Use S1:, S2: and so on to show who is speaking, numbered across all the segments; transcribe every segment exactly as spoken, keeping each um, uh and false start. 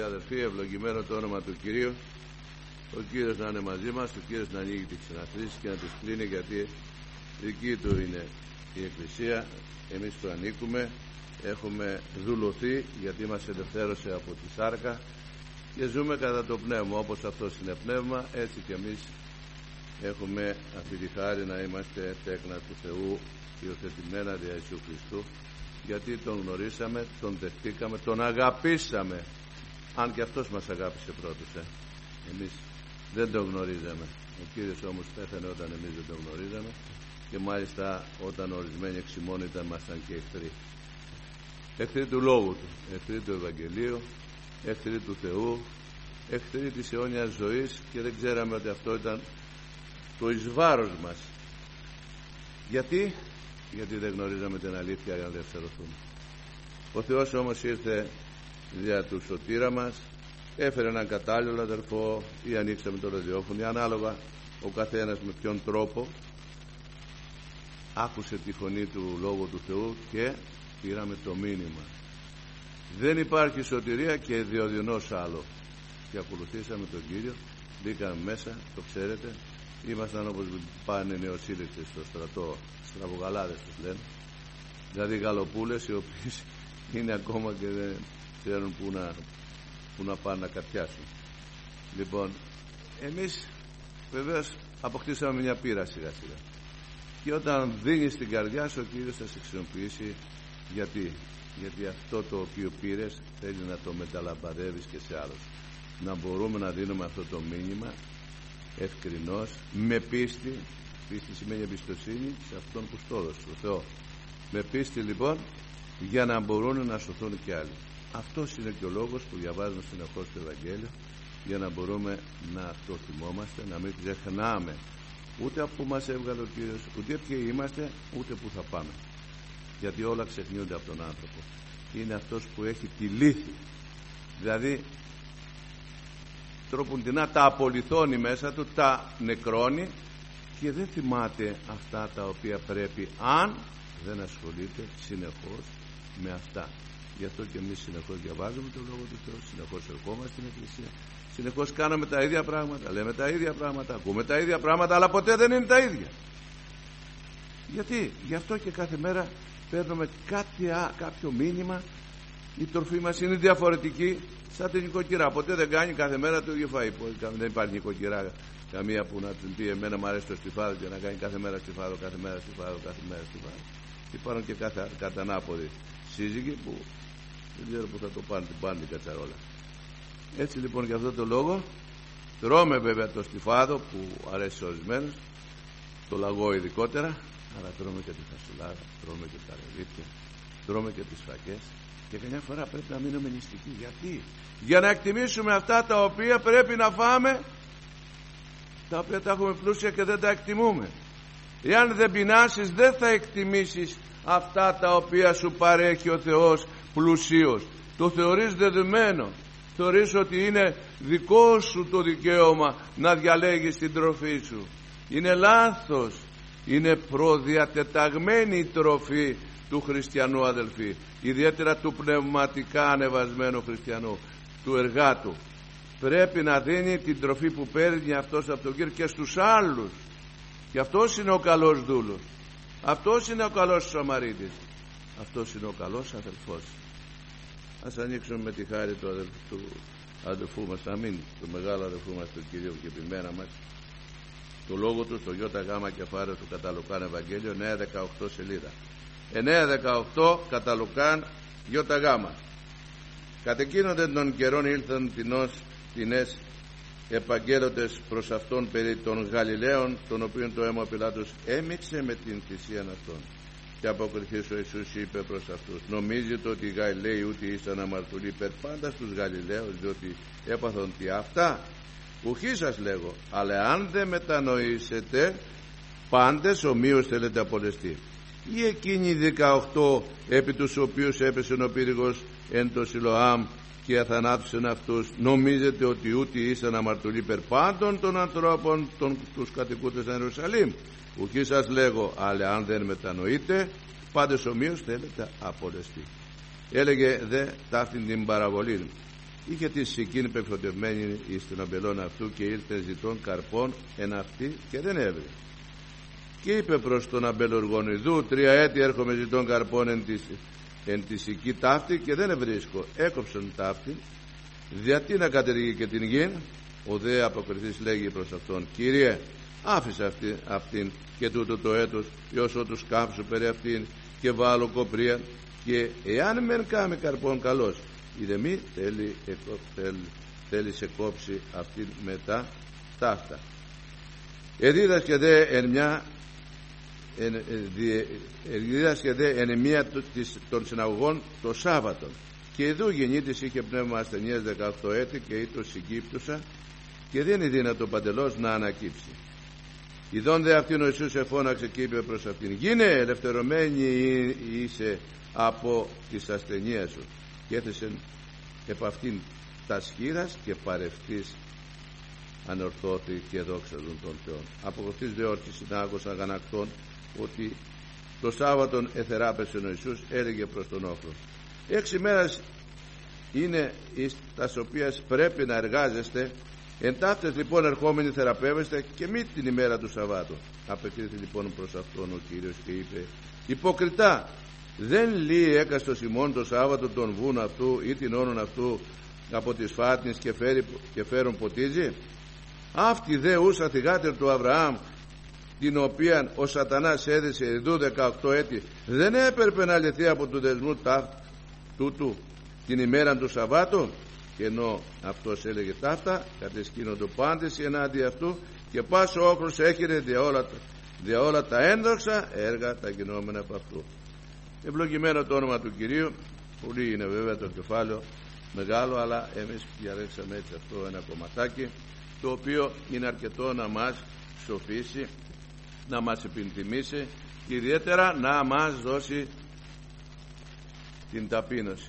S1: Αδερφοί, ευλογημένο το όνομα του Κυρίου. Ο Κύριος να είναι μαζί μας, ο Κύριος να ανοίγει τις συναθρήσεις και να τις κλείνει, γιατί δική του είναι η Εκκλησία. Εμείς το ανήκουμε, έχουμε δουλωθεί γιατί μας ελευθέρωσε από τη σάρκα και ζούμε κατά το πνεύμα. Όπως αυτός είναι πνεύμα, έτσι και εμείς έχουμε αυτή τη χάρη να είμαστε τέκνα του Θεού, υιοθετημένα δια Ιησού Χριστού, γιατί τον γνωρίσαμε, τον δεχτήκαμε, τον αγαπήσαμε. Αν και αυτός μας αγάπησε πρώτος, ε. εμείς δεν τον γνωρίζαμε. Ο Κύριος όμως πέθανε όταν εμείς δεν τον γνωρίζαμε, και μάλιστα όταν ορισμένοι εξημών ήταν μάσταν και εχθροί. Εχθροί του Λόγου Του, εχθροί του Ευαγγελίου, εχθροί του Θεού, εχθροί της αιώνιας ζωής, και δεν ξέραμε ότι αυτό ήταν το εις βάρος μας. Γιατί? Γιατί δεν γνωρίζαμε την αλήθεια για να ελευθερωθούμε. Ο Θεός όμως ήρθε δια του σωτήρα μας, έφερε έναν κατάλληλο αδερφό, ή ανοίξαμε το ραδιόφωνο, ανάλογα ο καθένας με ποιον τρόπο άκουσε τη φωνή του Λόγου του Θεού και πήραμε το μήνυμα. Δεν υπάρχει σωτηρία και διοδυνός άλλο, και ακολουθήσαμε τον Κύριο, μπήκαμε μέσα, το ξέρετε, ήμασταν όπως πάνε νεοσύλληκτες στο στρατό, στραβογαλάδες τους λένε, δηλαδή γαλοπούλες οι οποίες είναι ακόμα και δεν ξέρουν που να, που να πάνε να κατιάσουν. Λοιπόν, εμείς βεβαίως αποκτήσαμε μια πείρα σιγά σιγά, και όταν δίνεις την καρδιά σου, ο Κύριος θα σε χρησιμοποιήσει. Γιατί? Γιατί αυτό το οποίο πήρες θέλει να το μεταλαμπαδεύεις και σε άλλους. Να μπορούμε να δίνουμε αυτό το μήνυμα ευκρινώς, με πίστη. Πίστη σημαίνει εμπιστοσύνη σε αυτόν που στο έδωσε, το Θεό. Με πίστη λοιπόν, για να μπορούν να σωθούν και άλλοι. Αυτός είναι και ο λόγος που διαβάζουμε συνεχώς το Ευαγγέλιο, για να μπορούμε να το θυμόμαστε, να μην ξεχνάμε ούτε από που μας έβγαλε ο Κύριος, ούτε ποιοι είμαστε, ούτε που θα πάμε. Γιατί όλα ξεχνιούνται από τον άνθρωπο. Είναι αυτός που έχει τη λύθη, δηλαδή τροποντινά τα απολυθώνει μέσα του, τα νεκρώνει, και δεν θυμάται αυτά τα οποία πρέπει, αν δεν ασχολείται συνεχώς με αυτά. Γι' αυτό και εμείς συνεχώς διαβάζουμε τον Λόγο του Θεού, συνεχώς ερχόμαστε στην Εκκλησία, συνεχώς κάνουμε τα ίδια πράγματα, λέμε τα ίδια πράγματα, ακούμε τα ίδια πράγματα, αλλά ποτέ δεν είναι τα ίδια. Γιατί? Γι' αυτό και κάθε μέρα παίρνουμε κάτι, κάποιο μήνυμα. Η τροφή μας είναι διαφορετική, σαν την νοικοκυρά. Ποτέ δεν κάνει κάθε μέρα το ίδιο φαΐ. Δεν υπάρχει νοικοκυρά καμία που να την πει εμένα μου αρέσει το στιφάδο και να κάνει κάθε μέρα στιφάδο, κάθε μέρα στιφάδο, κάθε μέρα στιφάδο. Υπάρχουν και κάθε, κατά ανάποδη σύζυγοι που δεν ξέρω που θα το πάνε, την πάνε την κατσαρόλα. Έτσι λοιπόν, για αυτό το λόγο τρώμε βέβαια το στιφάδο που αρέσει σε ορισμένους, το λαγό ειδικότερα, αλλά τρώμε και τη φασουλάδα, τρώμε και τα ρεβίθια, τρώμε και τις φακές, και καμιά φορά πρέπει να μείνουμε νηστικοί. Γιατί? Για να εκτιμήσουμε αυτά τα οποία πρέπει να φάμε, τα οποία τα έχουμε πλούσια και δεν τα εκτιμούμε. Εάν δεν πεινάσεις, δεν θα εκτιμήσεις αυτά τα οποία σου παρέχει ο Θεός πλουσίως. Το θεωρείς δεδομένο, θεωρείς ότι είναι δικό σου το δικαίωμα να διαλέγεις την τροφή σου. Είναι λάθος. Είναι προδιατεταγμένη η τροφή του χριστιανού, αδελφοί, ιδιαίτερα του πνευματικά ανεβασμένου χριστιανού, του εργάτου. Πρέπει να δίνει την τροφή που παίρνει αυτός από τον Κύριο και στους άλλους. Και αυτός είναι ο καλός δούλος, αυτός είναι ο καλός Σαμαρίτης, αυτός είναι ο καλός αδελφός. Ας ανοίξουμε με τη χάρη του αδελφού, του αδελφού μας, αμήν, του μεγάλου αδελφού μας, του Κυρίου και επιμένα μας, το Λόγο Του, στο ΙΓ κεφάλαιο του κατά Λουκάν Ευαγγέλιο, εννιά δεκαοκτώ σελίδα. εννιά δεκαοκτώ κατά Λουκάν ΙΓ. Κατ' εκείνον των καιρών ήλθαν τινός τινές επαγγέλλοντες προς αυτόν περί των Γαλιλαίων, τον οποίον το αίμα Πιλάτος έμιξε με την θυσίαν αυτών. Και αποκριθής ο Ιησούς είπε προς αυτούς: νομίζετε ότι οι Γαλιλαίοι ούτε ήσαν αμαρτωλοί περ πάντα στους Γαλιλαίους, διότι έπαθον τι αυτά? Ουχή σας λέγω, αλλά αν δεν μετανοήσετε, πάντες ομοίως θέλετε απολεστεί. Ή εκείνοι οι δεκαοκτώ επί τους οποίους έπεσε ο πύριγος εν το Σιλοάμ και αθανάτωσεν αυτούς, νομίζετε ότι ούτε ήσαν αμαρτωλοί περ πάντων των ανθρώπων των, τους κατοικούντες εν Ιερουσαλήμ? Ουχή σας λέγω, αλλά αν δεν μετανοείτε, πάντες ομοίως θέλετε απολεστεί. Έλεγε δε ταύτην την παραβολή: είχε τη σικήν πεφωτευμένη εις τον αμπελόν αυτού, και ήλθε ζητών καρπών εν αυτή και δεν έβρι. Και είπε προς τον αμπελοργονιδού, τρία έτη έρχομαι ζητών καρπών εν τη, εν τη σική ταύτη και δεν ευρίσκω. Έκοψαν ταύτη, γιατί να κατεργεί και την γην. Ο δε αποκριθής λέγει προς αυτόν, Κύριε, άφησε αυτή, αυτήν και τούτο το έτος, ως ότου σκάψω περί αυτήν και βάλω κοπρία, και εάν μεν κάμε καρπών καλός, είδε μη θέλει, εκο, θέλει, θέλει σε κόψει αυτήν μετά ταύτα. Εδίδασκε δε εν μια Εδίδασκε δε εν μία των συναγωγών το Σάββατον, και ειδού γεννήτης είχε πνεύμα ασθενείας δεκαοκτώ έτη, και ήτος συγκύπτουσα, και δεν είναι δύνατο παντελώς να ανακύψει. Ιδών δε αυτήν ο Ιησούς εφώναξε και είπε προς αυτήν, γίνε ελευθερωμένη είσαι από της ασθενείας σου, και έθεσεν επ' αυτήν τα σχήρας και παρευτής ανορθώθη και δόξαζον τον Θεόν. Από αυτής δε όρθις συνάγως αγανακτών, ότι το Σάββατον εθεράπεσε ο Ιησούς, έλεγε προς τον όχλο, έξι μέρες είναι εις τας οποίας πρέπει να εργάζεστε, εν ταύτες λοιπόν ερχόμενοι θεραπεύεστε, και μη την ημέρα του Σαββάτου. Απεκρίθη λοιπόν προς αυτόν ο Κύριος και είπε, υποκριτά, δεν λύει έκαστος ημών το Σάββατο τον βούν αυτού ή την όνον αυτού από τις φάτνης και, φέρει, και φέρουν ποτίζει. Αυτή δε ούσα θυγάτερ του Αβραάμ, την οποία ο σατανάς έδεσε εδώ δεκαοκτώ έτη, δεν έπρεπε να λυθεί από του δεσμού τούτου την ημέρα του Σαββάτου. Και ενώ αυτός έλεγε ταύτα, κατεσκήνοντο πάντες ενάντια αυτού, και πάσο όχλος έχειρε δια όλα, δια όλα τα ένδοξα έργα τα γινόμενα από αυτού. Ευλογημένο το όνομα του Κυρίου. Πολύ είναι βέβαια το κεφάλαιο μεγάλο, αλλά εμείς διαλέξαμε έτσι αυτό ένα κομματάκι, το οποίο είναι αρκετό να μας σοφίσει, να μας επιθυμήσει και ιδιαίτερα να μας δώσει την ταπείνωση.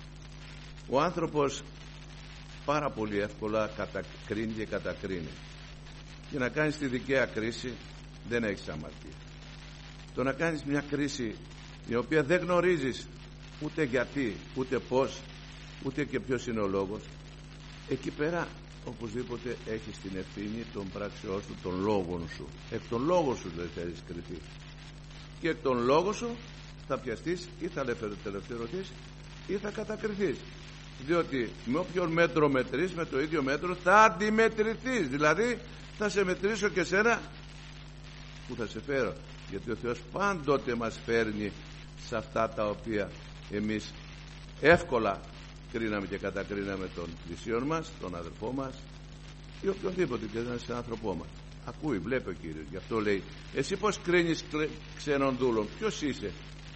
S1: Ο άνθρωπος πάρα πολύ εύκολα κατακρίνει και κατακρίνει, και να κάνεις τη δικαία κρίση δεν έχεις αμαρτία. Το να κάνεις μια κρίση η οποία δεν γνωρίζεις ούτε γιατί, ούτε πώς, ούτε και ποιος είναι ο λόγος, εκεί πέρα οπωσδήποτε έχεις την ευθύνη των πράξεών σου, των λόγων σου. Εκ των λόγων σου δεν θέλεις κρυφθεί, και εκ των λόγων σου θα πιαστείς ή θα ελευθερωθείς ή θα κατακριθείς, διότι με όποιον μέτρο μετρείς, με το ίδιο μέτρο θα αντιμετρηθείς. Δηλαδή θα σε μετρήσω και σένα που θα σε φέρω, γιατί ο Θεός πάντοτε μας φέρνει σε αυτά τα οποία εμείς εύκολα κρίναμε και κατακρίναμε τον πλησίον μας, τον αδερφό μας ή οποιοδήποτε και έναν άνθρωπό μας. Ακούει, βλέπει ο Κύριος, γι' αυτό λέει, εσύ πως κρίνεις ξένων δούλων? Ποιος είσαι?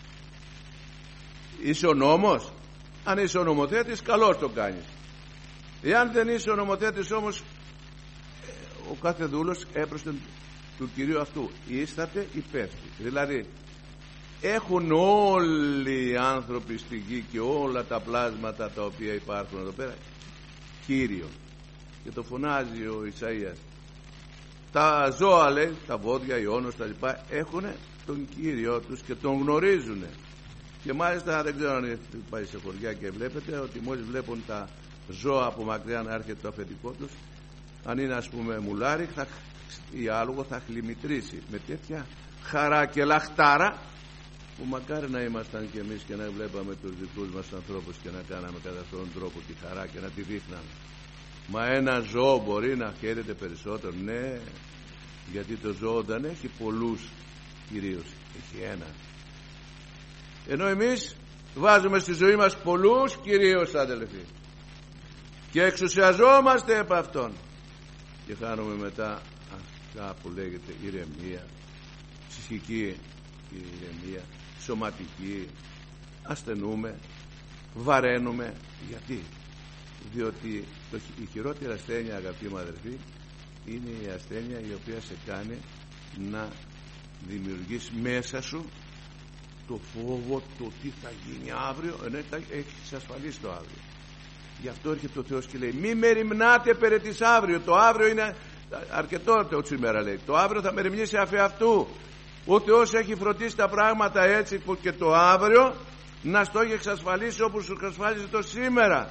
S1: Είσαι ο νόμος? Αν είσαι ο νομοθέτης, καλώς το κάνεις. Εάν δεν είσαι ο νομοθέτης όμως, ο κάθε δούλος έπρεπε του Κυρίου αυτού ίσταται υπεύθυνοι. Δηλαδή έχουν όλοι οι άνθρωποι στη γη και όλα τα πλάσματα τα οποία υπάρχουν εδώ πέρα Κύριο, και το φωνάζει ο Ισαΐας. Τα ζώα, λέει, τα βόδια, οι όνος, τα λοιπά, έχουν τον Κύριο τους και τον γνωρίζουν. Και μάλιστα δεν ξέρω αν πάει σε χωριά και βλέπετε ότι μόλις βλέπουν τα ζώα από μακριά να έρχεται το αφεντικό τους, αν είναι ας πούμε μουλάρι θα, ή άλογο, θα χλιμητρήσει με τέτοια χαρά και λαχτάρα, που μακάρι να ήμασταν και εμείς και να βλέπαμε τους δικούς μας ανθρώπους και να κάναμε κατά αυτόν τον τρόπο τη χαρά και να τη δείχναμε. Μα ένα ζώο μπορεί να χαίρεται περισσότερο? Ναι, γιατί το ζώο δεν έχει πολλούς κυρίως, έχει ένα. Ενώ εμείς βάζουμε στη ζωή μας πολλούς κυρίως, αδελφοί, και εξουσιαζόμαστε επ' αυτόν και χάνουμε μετά αυτά που λέγεται ηρεμία, ψυχική ηρεμία, σωματική, ασθενούμε, βαραίνουμε. Γιατί? Διότι το, η χειρότερη ασθένεια, αγαπητοί μου αδελφοί, είναι η ασθένεια η οποία σε κάνει να δημιουργείς μέσα σου το φόβο, το τι θα γίνει αύριο, ενώ έχεις ασφαλίσει το αύριο. Γι' αυτό έρχεται ο Θεός και λέει, μη μεριμνάτε περί της αύριο. Το αύριο είναι αρκετό το σήμερα, λέει. Το αύριο θα μεριμνήσει αφ' αυτού. Ο Θεός έχει φροντίσει τα πράγματα έτσι που και το αύριο να στο έχει εξασφαλίσει όπως σου εξασφάλισε το σήμερα.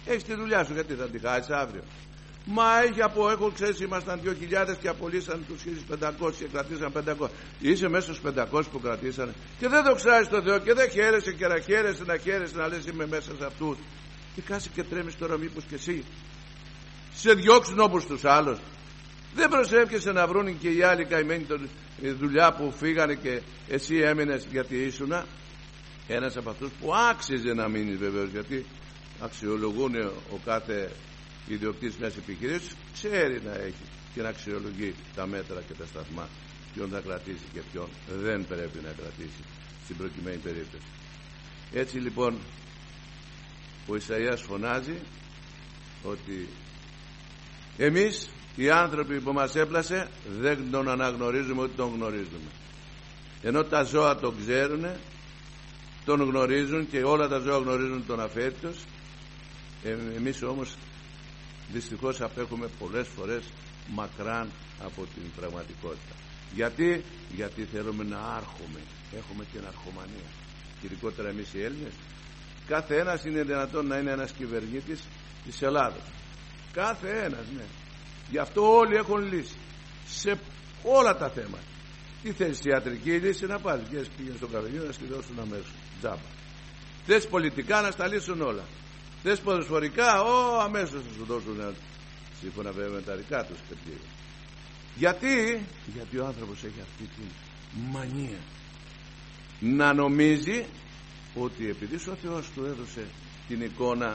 S1: Έχεις τη δουλειά σου, γιατί θα τη χάσεις αύριο? Μα έχει από, έχω ξέρεις, ήμασταν δύο χιλιάδες και απολύσαν τους χίλιους πεντακόσιους και κρατήσαν πεντακόσιους. Είσαι μέσα στους πεντακόσιους που κρατήσανε και δεν δοξάζεις τον Θεό και δεν χαίρεσαι και να χαίρεσαι, να χαίρεσαι, να λες είμαι μέσα σε αυτούς. Και κάτσε και τρέμεις τώρα, μήπως και εσύ σε διώξουν όπως τους άλλους? Δεν προσεύχεσαι να βρουν και οι άλλοι καημένοι τη δουλειά που φύγανε και εσύ έμεινες, γιατί ήσουνα ένας από αυτούς που άξιζε να μείνεις, βεβαίως, γιατί αξιολογούν ο κάθε ιδιοκτήτης μιας επιχειρήσης, ξέρει να έχει και να αξιολογεί τα μέτρα και τα σταθμά, ποιον θα κρατήσει και ποιον δεν πρέπει να κρατήσει στην προκειμένη περίπτωση. Έτσι λοιπόν ο Ισαΐας φωνάζει ότι εμείς οι άνθρωποι που μας έπλασε δεν τον αναγνωρίζουμε, ότι τον γνωρίζουμε, ενώ τα ζώα τον ξέρουν, τον γνωρίζουν και όλα τα ζώα γνωρίζουν τον αφέτητος. Ε, εμείς όμως δυστυχώς απέχουμε πολλές φορές μακράν από την πραγματικότητα. Γιατί? Γιατί θέλουμε να άρχουμε, έχουμε την αρχομανία, ειδικότερα εμείς οι Έλληνες. Κάθε ένας είναι δυνατόν να είναι ένας κυβερνήτης της Ελλάδος, κάθε ένας, ναι. Γι' αυτό όλοι έχουν λύση σε όλα τα θέματα. Τι θέλεις, ιατρική λύση να πάρεις, και πήγαινε στο καφενείο να στη δώσουν αμέσως τζάμπα. Θες πολιτικά να στα λύσουν όλα. Θες ποδοσφορικά, ό, αμέσως θα σου δώσουν, σύμφωνα βέβαια με τα δικά τους κριτήρια. Γιατί? Γιατί ο άνθρωπος έχει αυτή τη μανία να νομίζει ότι επειδή ο Θεός του έδωσε την εικόνα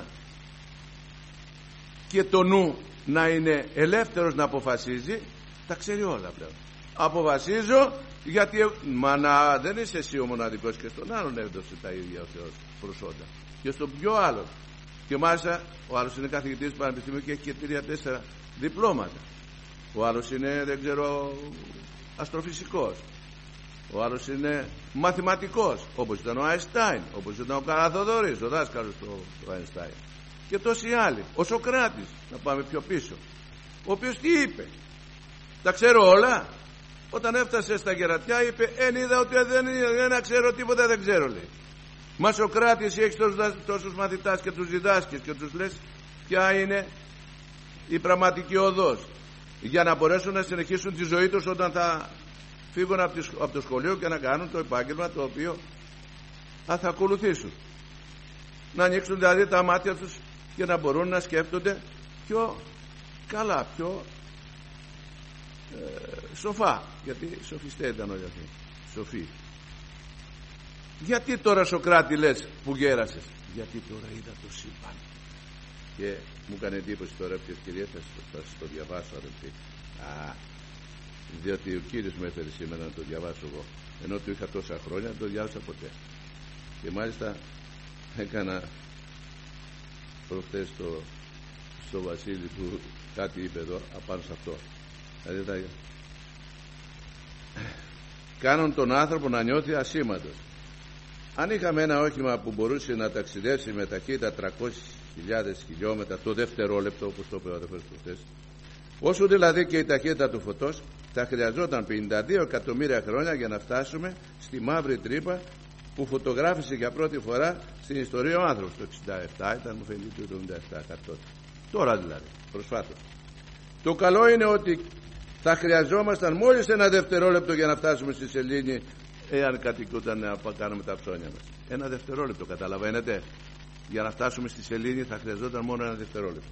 S1: και το νου να είναι ελεύθερος να αποφασίζει, τα ξέρει όλα πλέον. Αποφασίζω γιατί, μα να, δεν είσαι εσύ ο μοναδικός, και στον άλλον έδωσε τα ίδια ο Θεός προσόντα, και στον πιο άλλον. Και μάλιστα ο άλλος είναι καθηγητής του Πανεπιστημίου και έχει και τρία τέσσερα διπλώματα. Ο άλλος είναι, δεν ξέρω, αστροφυσικός. Ο άλλος είναι μαθηματικός, όπως ήταν ο Αϊνστάιν, όπως ήταν ο Καραθοδωρής, ο δάσκαλος του, του Αϊνστάιν. Και τόσοι άλλοι. Ο Σοκράτης, να πάμε πιο πίσω, ο οποίος τι είπε? Τα ξέρω όλα. Όταν έφτασε στα Γερατιά είπε, εν είδα ότι δεν, δεν ξέρω τίποτα, δεν ξέρω, λέει. Μα Σοκράτης, έχεις τόσους, τόσους μαθητάς και τους διδάσκεις και τους λες ποια είναι η πραγματική οδός για να μπορέσουν να συνεχίσουν τη ζωή τους όταν θα φύγουν από το σχολείο και να κάνουν το επάγγελμα το οποίο θα, θα ακολουθήσουν. Να ανοίξουν δηλαδή τα μάτια τους και να μπορούν να σκέφτονται πιο καλά, πιο ε, σοφά, γιατί σοφιστές ήταν όλοι αυτοί, σοφοί. Γιατί τώρα, Σοκράτη, λες που γέρασες? Γιατί τώρα είδα το σύμπαν. Και μου έκανε εντύπωση τώρα από την ευκαιρία, θα, θα σας το διαβάσω, αδελφοί. Α, διότι ο Κύριος με έφερε σήμερα να το διαβάσω εγώ, ενώ το είχα τόσα χρόνια, δεν το διάβασα ποτέ. Και μάλιστα έκανα προχτές στο, στο Βασίλη που κάτι είπε εδώ απάνω σε αυτό. Δηλαδή τα... κάνουν τον άνθρωπο να νιώθει ασήμαντος. Αν είχαμε ένα όχημα που μπορούσε να ταξιδέψει με ταχύτητα τριακόσιες χιλιάδες χιλιόμετρα το δευτερόλεπτο, όπως το είπε ο αδερφός προχτές, όσο δηλαδή και η ταχύτητα του φωτός, θα χρειαζόταν πενήντα δύο εκατομμύρια χρόνια για να φτάσουμε στη μαύρη τρύπα που φωτογράφησε για πρώτη φορά στην ιστορία ο άνθρωπος. Το εξήντα επτά ήταν, μου φαίνεται, το εβδομήντα επτά κάτι. Τώρα δηλαδή, προσφάτως. Το καλό είναι ότι θα χρειαζόμασταν μόλις ένα δευτερόλεπτο για να φτάσουμε στη σελήνη, εάν κατοικούταν να κάνουμε τα ψώνια μας. Ένα δευτερόλεπτο, καταλαβαίνετε. Για να φτάσουμε στη σελήνη θα χρειαζόταν μόνο ένα δευτερόλεπτο.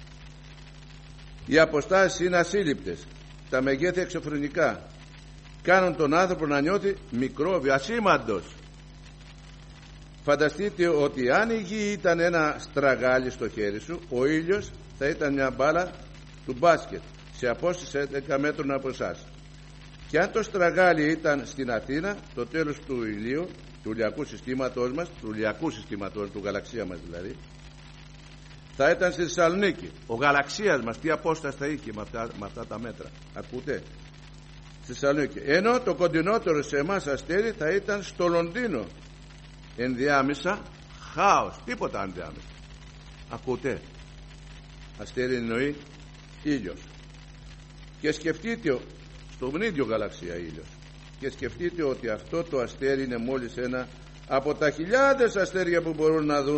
S1: Οι αποστάσεις είναι ασύλληπτες. Τα μεγέθη εξωφρενικά κάνουν τον άνθρωπο να νιώθει μικρόβιο, ασήμαντος. Φανταστείτε ότι αν η γη ήταν ένα στραγάλι στο χέρι σου, ο ήλιος θα ήταν μια μπάλα του μπάσκετ σε απόσταση έντεκα μέτρων από εσάς. Και αν το στραγάλι ήταν στην Αθήνα, το τέλος του ηλίου, του ηλιακού συστήματός μας, του ηλιακού συστήματός, του γαλαξία μας δηλαδή, θα ήταν στη Θεσσαλονίκη. Ο γαλαξίας μας τι απόσταση θα είχε με αυτά, με αυτά τα μέτρα? Ακούτε? Στη Θεσσαλονίκη. Ενώ το κοντινότερο σε εμάς αστέρι θα ήταν στο Λονδίνο. Ενδιάμεσα χάος, τίποτα ενδιάμεσα. Ακούτε? Αστέρι εννοεί ήλιος. Και σκεφτείτε, στον ίδιο γαλαξία ήλιος, και σκεφτείτε ότι αυτό το αστέρι είναι μόλις ένα από τα χιλιάδες αστέρια που μπορούν να δουν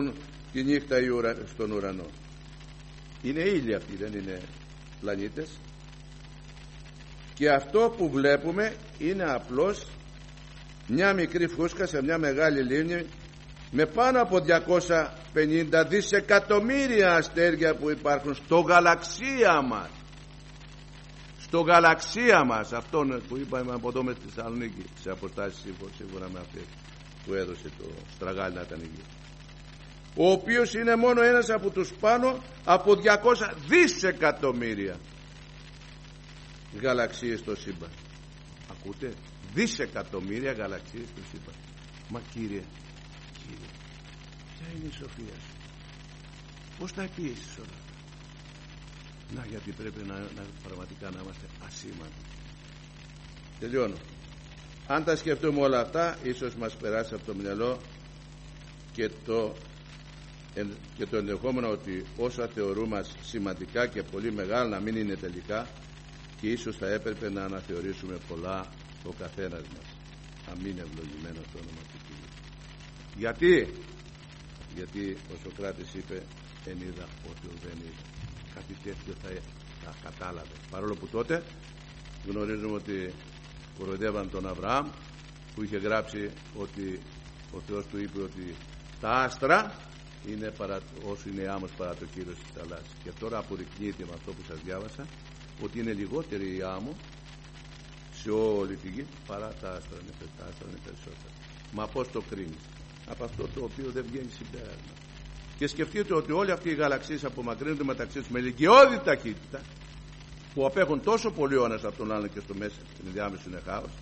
S1: τη νύχτα στον ουρανό. Είναι ήλιοι αυτοί, δεν είναι πλανήτες. Και αυτό που βλέπουμε είναι απλώς μια μικρή φούσκα σε μια μεγάλη λίμνη με πάνω από διακόσια πενήντα δισεκατομμύρια αστέρια που υπάρχουν στο γαλαξία μας. Στο γαλαξία μας, αυτόν που είπαμε από εδώ με στη Θεσσαλονίκη, σε αποστάσεις σίγουρα με αυτές που έδωσε το στραγάλι να ήταν εκεί, ο οποίος είναι μόνο ένας από τους πάνω από διακόσια δισεκατομμύρια γαλαξίες στο σύμπαν. Ακούτε, δισεκατομμύρια γαλαξίες στο σύμπαν. Μα κύριε, κύριε, ποια είναι η σοφία σου? Πώς τα επίεσες όλα αυτά? Να, γιατί πρέπει να, να πραγματικά να είμαστε ασήμαντοι. Τελειώνω. Αν τα σκεφτούμε όλα αυτά, ίσως μας περάσει από το μυαλό και το, και το ενδεχόμενο ότι όσα θεωρούμε σημαντικά και πολύ μεγάλα να μην είναι τελικά, και ίσως θα έπρεπε να αναθεωρήσουμε πολλά ο καθένας μας. Αμήν ευλογημένο το όνομα του Κυρίου. Γιατί? Γιατί ο Σωκράτης είπε, εν είδα ότι δεν είδα. Κάτι τέτοιο θα, θα κατάλαβε. Παρόλο που τότε γνωρίζουμε ότι κοροϊδεύαν τον Αβραάμ, που είχε γράψει ότι ο Θεός του είπε ότι τα άστρα είναι παρά, όσο είναι άμμος παρά το κύρος της θαλάσσης. Και τώρα αποδεικνύεται με αυτό που σας διάβασα ότι είναι λιγότερη η άμμο σε όλη τη γη παρά τα άστρα. Τα άστρα είναι περισσότερα. Μα πώς το κρίνεις? Από αυτό το οποίο δεν βγαίνει συμπέρασμα. Και σκεφτείτε ότι όλοι αυτοί οι γαλαξίες απομακρύνονται μεταξύ τους με ηλικιώδη ταχύτητα, που απέχουν τόσο πολύ ο ένας από τον άλλον και στο μέσα στην ενδιάμεση είναι χάος.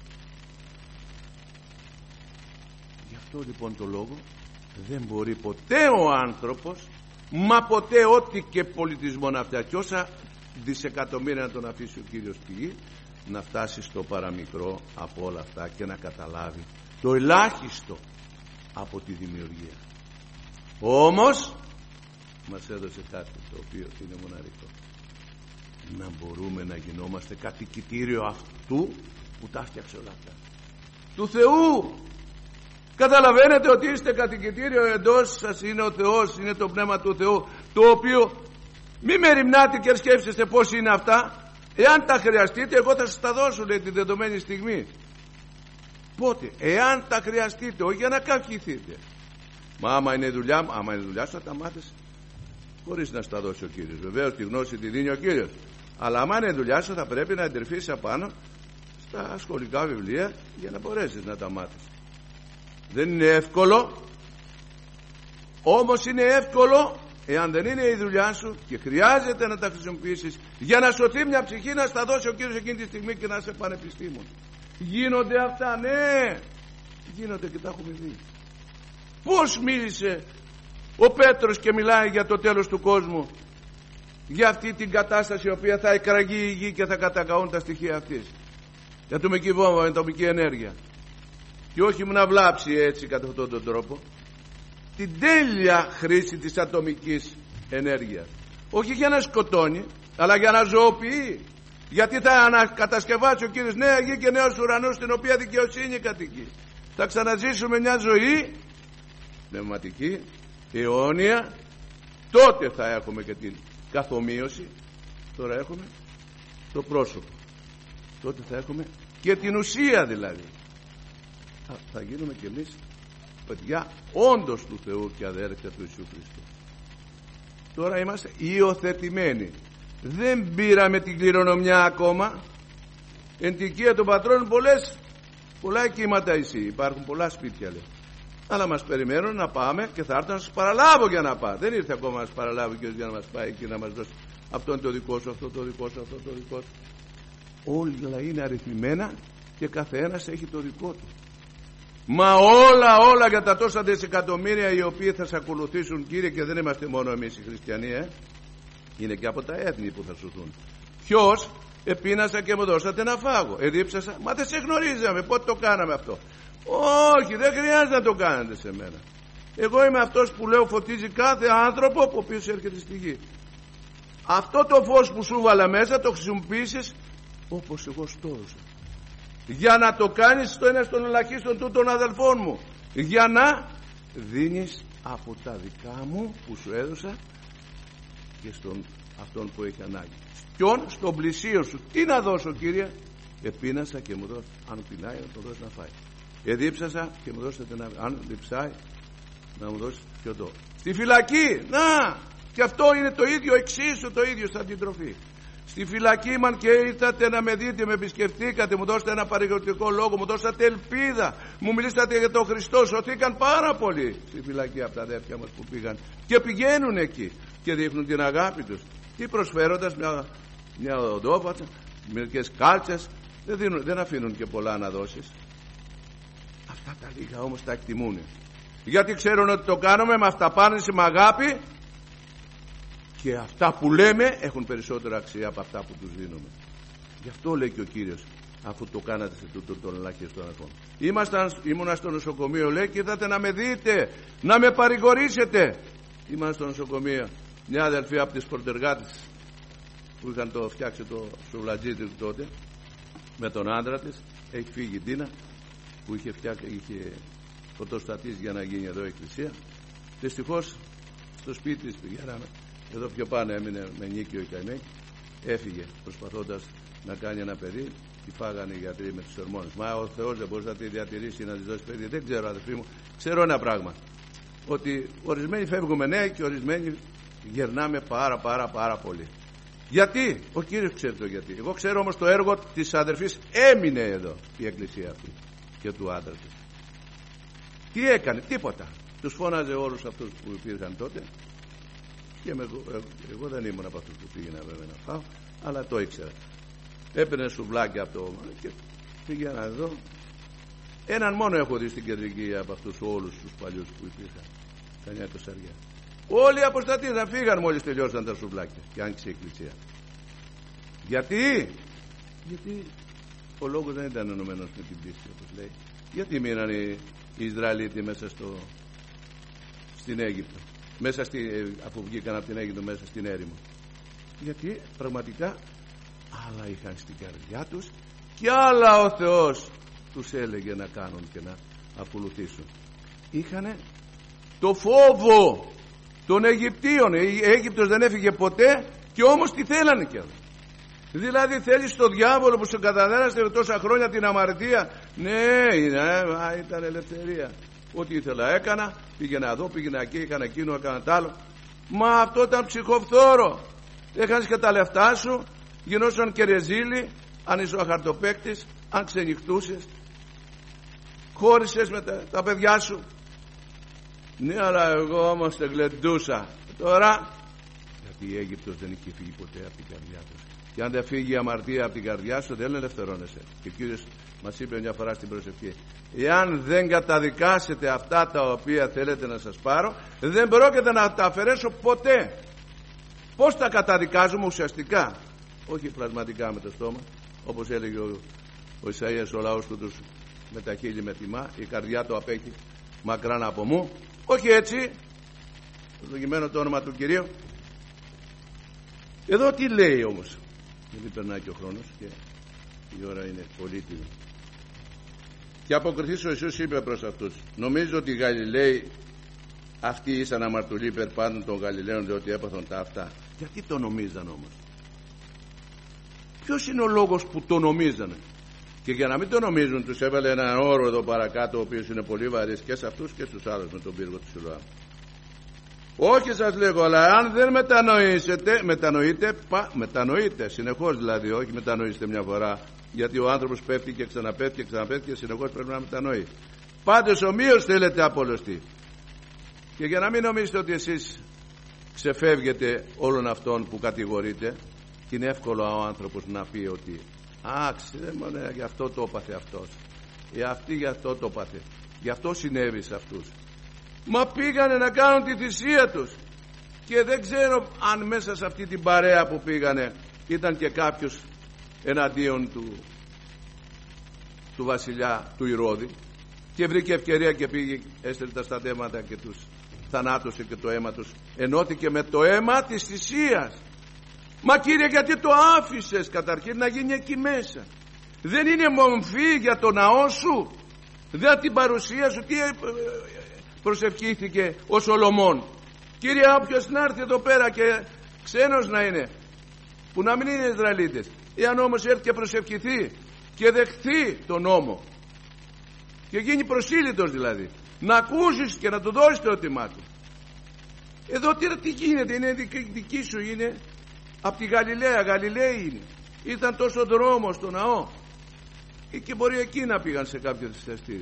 S1: Γι' αυτό λοιπόν το λόγο δεν μπορεί ποτέ ο άνθρωπος, μα ποτέ ό,τι και πολιτισμό να φτιάξει, όσα δισεκατομμύρια να τον αφήσει ο Κύριος στη γη, να φτάσει στο παραμικρό από όλα αυτά και να καταλάβει το ελάχιστο από τη δημιουργία. Όμως μας έδωσε κάτι το οποίο είναι μοναδικό, να μπορούμε να γινόμαστε κατοικητήριο αυτού που τα φτιάξε όλα αυτά, του Θεού. Καταλαβαίνετε ότι είστε κατοικητήριο, εντός σας είναι ο Θεός, είναι το πνεύμα του Θεού, το οποίο μη μεριμνάτε και σκέφτεστε πώς είναι αυτά. Εάν τα χρειαστείτε, εγώ θα σας τα δώσω, λέει, την δεδομένη στιγμή. Πότε? Εάν τα χρειαστείτε, όχι για να καυχηθείτε. Μα άμα είναι δουλειά, άμα είναι δουλειά σου θα τα μάθεις χωρίς να στα δώσει ο Κύριος. Βεβαίως τη γνώση τη δίνει ο Κύριος, αλλά άμα είναι δουλειά σου θα πρέπει να εντρυφείς απάνω στα σχολικά βιβλία για να μπορέσεις να τα μάθεις. Δεν είναι εύκολο, όμως είναι εύκολο εάν δεν είναι η δουλειά σου και χρειάζεται να τα χρησιμοποιήσεις για να σωθεί μια ψυχή, να στα δώσει ο Κύριος εκείνη τη στιγμή και να είσαι πανεπιστήμον. Γίνονται αυτά? Ναι, γίνονται και τα έχουμε δει. Πώς μίλησε ο Πέτρος και μιλάει για το τέλος του κόσμου, για αυτή την κατάσταση η οποία θα εκραγεί η γη και θα κατακαούν τα στοιχεία αυτής, για ατομική βόμβα με ατομική ενέργεια, και όχι μου να βλάψει έτσι κατά αυτόν τον τρόπο την τέλεια χρήση της ατομικής ενέργειας, όχι για να σκοτώνει αλλά για να ζωοποιεί, γιατί θα ανακατασκευάσει ο Κύριος νέα γη και νέους ουρανούς στην οποία δικαιοσύνη κατοικεί. Θα ξαναζήσουμε μια ζωή πνευματική, αιώνια. Τότε θα έχουμε και την καθομοίωση. Τώρα έχουμε το πρόσωπο, τότε θα έχουμε και την ουσία, δηλαδή θα, θα γίνουμε κι εμείς παιδιά όντως του Θεού και αδέρφια του Ιησού Χριστού. Τώρα είμαστε υιοθετημένοι, δεν πήραμε την κληρονομιά ακόμα. Εν τη οικία των πατρών πολλές, πολλά κύματα εσύ, υπάρχουν πολλά σπίτια, λέει, αλλά μας περιμένουν να πάμε και θα έρθω να σας παραλάβω για να πάω. Δεν ήρθε ακόμα να σας παραλάβω και για να μας πάει και να μας δώσει αυτό είναι το δικό σου, αυτό το δικό σου, αυτό το δικό σου. Όλα είναι αριθμημένα και καθένας έχει το δικό του. Μα όλα όλα για τα τόσα δισεκατομμύρια οι οποίοι θα σε ακολουθήσουν, Κύριε, και δεν είμαστε μόνο εμείς οι χριστιανοί, ε? είναι και από τα έθνη που θα σωθούν. Ποιος? Επίνασα και μου δώσατε να φάγω, εδίψασα, μα δεν σε γνωρίζαμε, πότε το κάναμε αυτό? Όχι, δεν χρειάζεται να το κάνετε σε μένα. Εγώ είμαι αυτός που λέω φωτίζει κάθε άνθρωπο που ο οποίος έρχεται στη γη. Αυτό το φως που σου βάλα μέσα το χρησιμοποιήσεις όπως εγώ στόρωσα, για να το κάνεις στο ένα στον ελαχίστον του των αδελφών μου, για να δίνεις από τα δικά μου που σου έδωσα και στον αυτόν που έχει ανάγκη. Ποιον? Στον πλησίον σου. Τι να δώσω, Κύριε? Επίνασα και μου δώσει. Αν πεινάει, να το δώσει να φάει. Εδίψασα και μου δώσετε να... Αν διψάει, να μου δώσει πιωτό. Στη φυλακή, να! Και αυτό είναι το ίδιο, εξίσου το ίδιο σαν την τροφή. Στη φυλακή μαν και ήρθατε να με δείτε, με επισκεφτήκατε, μου δώσατε ένα παρηγορητικό λόγο, μου δώσατε ελπίδα, μου μιλήσατε για τον Χριστό. Σωθήκαν πάρα πολλοί στη φυλακή από τα αδέρφια μας που πήγαν και πηγαίνουν εκεί και δείχνουν την αγάπη τους. Τι προσφέροντας? Μια, μια οδόφατσα, μερικές κάλτσες, δεν, δίνουν, δεν αφήνουν και πολλά να δώσεις. Αυτά τα λίγα όμως τα εκτιμούν, γιατί ξέρουν ότι το κάνουμε με αυταπάρνηση, με αγάπη, και αυτά που λέμε έχουν περισσότερα αξία από αυτά που τους δίνουμε. Γι' αυτό λέει και ο Κύριος, αφού το κάνατε σε τούτο τον ελάχιστο αγώνα. Ήμασταν, ήμουνα στο νοσοκομείο, λέει, και ήρθατε να με δείτε, να με παρηγορήσετε. Ήμουν στο νοσοκομείο, μια αδελφή από τις πρωτεργάτες που είχαν το φτιάξει το σουβλατζίτι του τότε, με τον άντρα της, έχει φύγει η Ντίνα, που είχε φτιάξει, είχε φωτοστατήσει για να γίνει εδώ η εκκλησία. Δυστυχώς στο σπίτι της πηγαίναμε, εδώ πιο πάνω έμεινε με νίκιο η καημένη, έφυγε προσπαθώντας να κάνει ένα παιδί, τη φάγανε οι γιατροί με τους ορμόνες. Μα ο Θεός δεν μπορεί να τη διατηρήσει, να της δώσει παιδί? Δεν ξέρω, αδελφοί μου, ξέρω ένα πράγμα, ότι ορισμένοι φεύγουμε νέοι και ορισμένοι γερνάμε πάρα πάρα πάρα πολύ. Γιατί? Ο Κύριος ξέρει το γιατί. Εγώ ξέρω όμως το έργο της αδερφής. Έμεινε εδώ η εκκλησία αυτή και του άντρα της. Τι έκανε? Τίποτα. Τους φώναζε όλους αυτούς που υπήρχαν τότε, και με, εγώ, εγώ δεν ήμουν από αυτούς που πήγαινα βέβαια να φάω, αλλά το ήξερα. Έπαιρνε σουβλάκια από το και πήγαινα εδώ. Έναν μόνο έχω δει στην κεντρική από αυτούς όλους τους παλιούς που υπήρχαν, κανιά εικοσαριά. Όλοι οι αποστατοί θα φύγαν μόλις τελειώσαν τα σουβλάκια και άνοιξε η εκκλησία. Γιατί? Γιατί ο λόγος δεν ήταν ενωμένος με την πίστη, όπως λέει. Γιατί μείναν οι Ισραηλίτοι μέσα στο, στην Αίγυπτο, μέσα στη, αφού βγήκαν από την Αίγυπτο μέσα στην έρημο? Γιατί πραγματικά άλλα είχαν στην καρδιά τους και άλλα ο Θεός τους έλεγε να κάνουν και να ακολουθήσουν. Είχανε το φόβο των Αιγυπτίων. Η Αίγυπτος δεν έφυγε ποτέ και όμως τι θέλανε κι άλλο. Δηλαδή θέλεις το διάβολο που σε καταδένασε τόσα χρόνια την αμαρτία? Ναι, ναι, ήταν ελευθερία. Ό,τι ήθελα έκανα, πήγαινα εδώ, πήγαινα εκεί, έκανα εκείνο, έκανα τ' άλλο. Μα αυτό ήταν ψυχοφθόρο. Έχανες και τα λεφτά σου, γινόσαν και ρεζίλι, αν είσαι ο αχαρτοπαίκτης, αν ξενυχτούσες, χώρισες με τα, τα παιδιά σου. Ναι, αλλά εγώ όμως te γλεντούσα. Τώρα, γιατί η Αίγυπτος δεν είχε φύγει ποτέ από την καρδιά του. Και αν δεν φύγει η αμαρτία από την καρδιά σου, δεν ελευθερώνεσαι. Και ο Κύριος μας είπε μια φορά στην προσευχή, εάν δεν καταδικάσετε αυτά τα οποία θέλετε να σας πάρω, δεν πρόκειται να τα αφαιρέσω ποτέ. Πώς τα καταδικάζουμε? Ουσιαστικά, όχι πλασματικά με το στόμα, όπως έλεγε ο, ο Ισαΐας, ο λαός του τους με τα χείλη με τιμά, η καρδιά του απέχει μακράν από μου. Όχι έτσι, ευλογημένο το όνομα του Κυρίου. Εδώ τι λέει όμως? Γιατί περνάει και ο χρόνος και η ώρα είναι πολύτιμη. Και αποκριθείς ο Ιησούς είπε προς αυτούς, νομίζω ότι οι Γαλιλαίοι αυτοί ήσαν αμαρτωλοί υπέρ πάντων των Γαλιλαίων, διότι έπαθαν τα αυτά. Γιατί το νομίζαν όμως? Ποιος είναι ο λόγος που το νομίζανε? Και για να μην το νομίζουν, τους έβαλε έναν όρο εδώ παρακάτω, ο οποίος είναι πολύ βαρύς και σε αυτούς και στους άλλους με τον πύργο του Σιλοάμ. Όχι σας λέγω, αλλά αν δεν μετανοήσετε, μετανοείτε, πα, μετανοείτε συνεχώς, δηλαδή, όχι μετανοήσετε μια φορά, γιατί ο άνθρωπος πέφτει και ξαναπέφτει και ξαναπέφτει και συνεχώς πρέπει να μετανοεί. Πάντως ομοίως θέλετε απολωστεί. Και για να μην νομίζετε ότι εσείς ξεφεύγετε όλων αυτών που κατηγορείτε, και είναι εύκολο ο άνθρωπος να πει ότι α, ξέρετε, γι' αυτό το έπαθε αυτός, ή αυτή γι' αυτό το έπαθε, γι' αυτό συνέβη σε αυτούς. Μα πήγανε να κάνουν τη θυσία τους και δεν ξέρω αν μέσα σε αυτή την παρέα που πήγανε ήταν και κάποιος εναντίον του, του βασιλιά του Ηρώδη και βρήκε ευκαιρία και πήγε, έστελνε τα στρατεύματα και τους θανάτωσε και το αίμα τους ενώθηκε με το αίμα της θυσίας. Μα Κύριε, γιατί το άφησες καταρχήν να γίνει εκεί μέσα? Δεν είναι μομφή για το ναό σου? Δεν την παρουσία σου? Τι, προσευχήθηκε ο Σολομών. Κύριε, όποιος να έρθει εδώ πέρα και ξένος να είναι, που να μην είναι Ισραηλίτες, εάν όμως έρθει και προσευχηθεί και δεχθεί τον νόμο και γίνει προσήλυτος, δηλαδή να ακούσεις και να του δώσεις το ότιμά του. Εδώ τι, τι γίνεται, είναι δική, δική σου, είναι από τη Γαλιλαία, Γαλιλαίοι είναι, ήταν τόσο δρόμο στο ναό, ή και μπορεί εκεί να πήγαν σε κάποιο θυσιαστήριο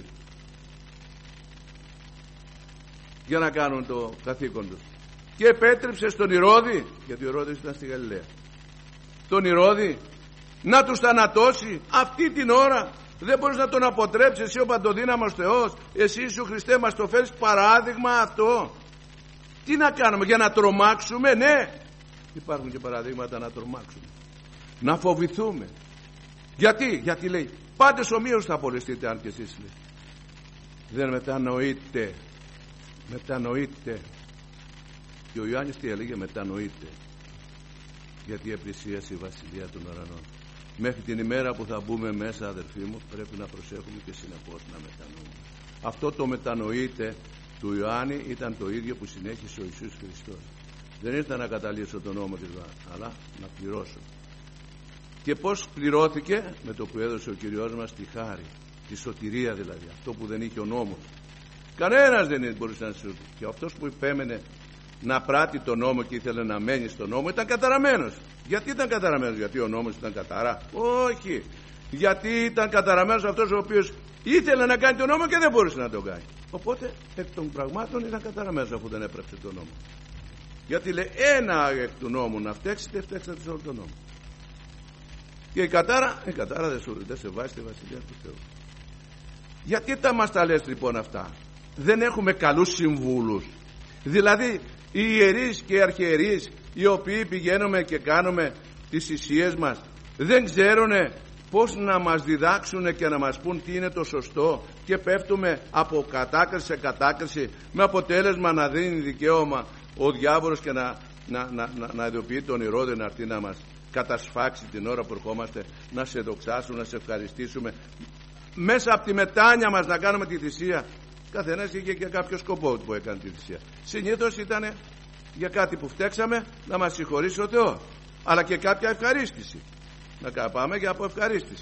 S1: για να κάνουν το καθήκον τους. Και επέτρεψε στον Ηρώδη, γιατί ο Ηρώδης ήταν στη Γαλιλαία, τον Ηρώδη να τους θανατώσει αυτή την ώρα. Δεν μπορείς να τον αποτρέψεις, εσύ ο παντοδύναμος Θεός, εσύ σου Χριστέ μας το φέρεις παράδειγμα αυτό. Τι να κάνουμε, για να τρομάξουμε? Ναι, υπάρχουν και παραδείγματα να τρομάξουμε, να φοβηθούμε. Γιατί, γιατί λέει πάντες ομοίως θα απολυστείτε αν και εσείς, λέει. Δεν μετανοείτε, μετανοείτε. Και ο Ιωάννης τι έλεγε? Μετανοείτε, γιατί επλησίασε η βασιλεία των ουρανών. Μέχρι την ημέρα που θα μπούμε μέσα, αδερφοί μου, πρέπει να προσέχουμε και συνεχώς να μετανοούμε. Αυτό το μετανοείτε του Ιωάννη ήταν το ίδιο που συνέχισε ο Ιησούς Χριστός. Δεν ήρθα να καταλύσω τον νόμο της Βάσης, αλλά να πληρώσω. Και πώς πληρώθηκε? Με το που έδωσε ο Κυριός μας τη χάρη, τη σωτηρία δηλαδή, αυτό που δεν είχε ο νόμος. Κανένας δεν μπορούσε να σου. Και αυτός που υπέμενε να πράττει τον νόμο και ήθελε να μένει στον νόμο ήταν καταραμένος. Γιατί ήταν καταραμένος? Γιατί ο νόμος ήταν κατάρα? Όχι. Γιατί ήταν καταραμένος αυτός ο οποίος ήθελε να κάνει τον νόμο και δεν μπορούσε να τον κάνει. Οπότε εκ των πραγμάτων ήταν καταραμένος αφού δεν έπραξε τον νόμο. Γιατί λέει ένα εκ του νόμου να φταίξετε, φταίξατε σε όλο τον νόμο. Και η κατάρα, η κατάρα δεν, σου, δεν σε βάζει στη βασιλεία του Θεού. Γιατί τα μας τα λες λοιπόν αυτά? Δεν έχουμε καλούς συμβούλους? Δηλαδή οι ιερείς και οι αρχιερείς οι οποίοι πηγαίνουμε και κάνουμε τις θυσίες μας δεν ξέρουν πώς να μας διδάξουν και να μας πούν τι είναι το σωστό, και πέφτουμε από κατάκριση σε κατάκριση, με αποτέλεσμα να δίνει δικαίωμα ο διάβολος και να, να, να, να, να ειδοποιεί τον Ηρώδη να έρθει να μας κατασφάξει την ώρα που ερχόμαστε, να σε δοξάσουμε, να σε ευχαριστήσουμε, μέσα από τη μετάνοια μας να κάνουμε τη θυσία. Καθένας είχε και κάποιο σκοπό που έκανε τη θυσία. Συνήθως ήταν για κάτι που φταίξαμε να μας συγχωρήσει ο Θεός, αλλά και κάποια ευχαρίστηση, να πάμε για από ευχαρίστηση.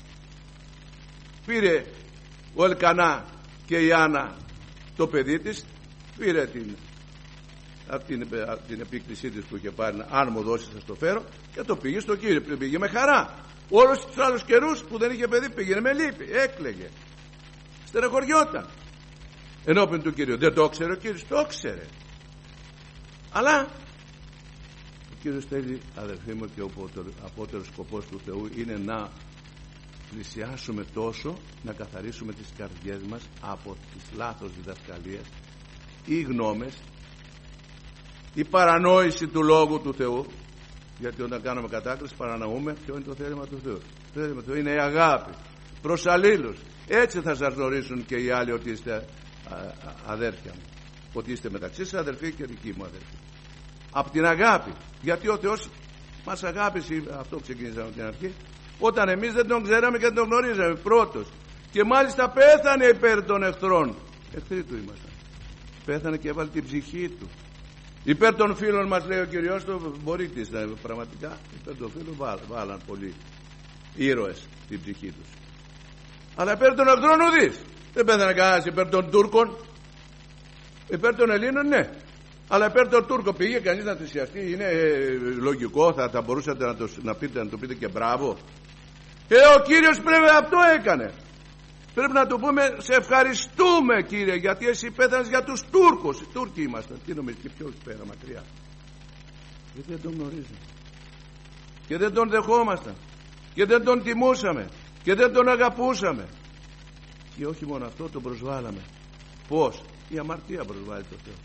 S1: Πήρε ο Ελκανά και η Άννα το παιδί της, πήρε την, την, την επίκλησή της που είχε πάρει, αν μου δώσεις θα το φέρω, και το πήγε στο Κύριο. Πήγε με χαρά. Όλους τους άλλους καιρούς που δεν είχε παιδί πήγαινε με λύπη, έκλαιγε, στερεχωριόταν ενώπιν του Κύριου. Δεν το ξέρει ο Κύριος? Το ξέρε. Αλλά ο Κύριος θέλει, αδερφοί μου, και ο απότερος σκοπός του Θεού είναι να πλησιάσουμε τόσο, να καθαρίσουμε τις καρδιές μας από τις λάθος διδασκαλίες ή γνώμες, η παρανόηση του Λόγου του Θεού. Γιατί όταν κάνουμε κατάκριση παρανοούμε ποιο είναι το θέλημα του Θεού. Το θέλημα του Θεού είναι η αγάπη προς αλλήλους. Έτσι θα σας γνωρίσουν και οι άλλοι ότι είστε αδέρφια μου, ότι είστε μεταξύ σας αδερφοί και δικοί μου αδερφοί, από την αγάπη. Γιατί ο Θεός μας αγάπησε, αυτό ξεκίνησαμε από την αρχή, όταν εμείς δεν τον ξέραμε και δεν τον γνωρίζαμε πρώτος, και μάλιστα πέθανε υπέρ των εχθρών. Εχθροί του ήμασταν. Πέθανε και έβαλε την ψυχή του υπέρ των φίλων μας, λέει ο Κυριός, το μπορεί της, πραγματικά υπέρ των φίλων βάλ, βάλαν πολλοί ήρωες την ψυχή τους, αλλά υπέρ των εχθρών ουδείς. Δεν πέθανε κανένας υπέρ των Τούρκων. Υπέρ των Ελλήνων ναι, αλλά υπέρ των Τούρκων πήγε κανείς να θυσιαστεί? Είναι ε, λογικό? Θα, θα μπορούσατε να το, να, πείτε, να το πείτε και μπράβο? Ε, ο Κύριος πρέπει αυτό έκανε. Πρέπει να του πούμε σε ευχαριστούμε Κύριε, γιατί εσύ πέθανες για τους Τούρκους. Οι Τούρκοι ήμασταν. Τι νομίζεις? Και ποιος πέρα μακριά? Γιατί δεν τον γνωρίζουμε και δεν τον δεχόμασταν και δεν τον τιμούσαμε και δεν τον αγαπούσαμε. Και όχι μόνο αυτό, τον προσβάλαμε. Πώς? Η αμαρτία προσβάλλει το Θεό.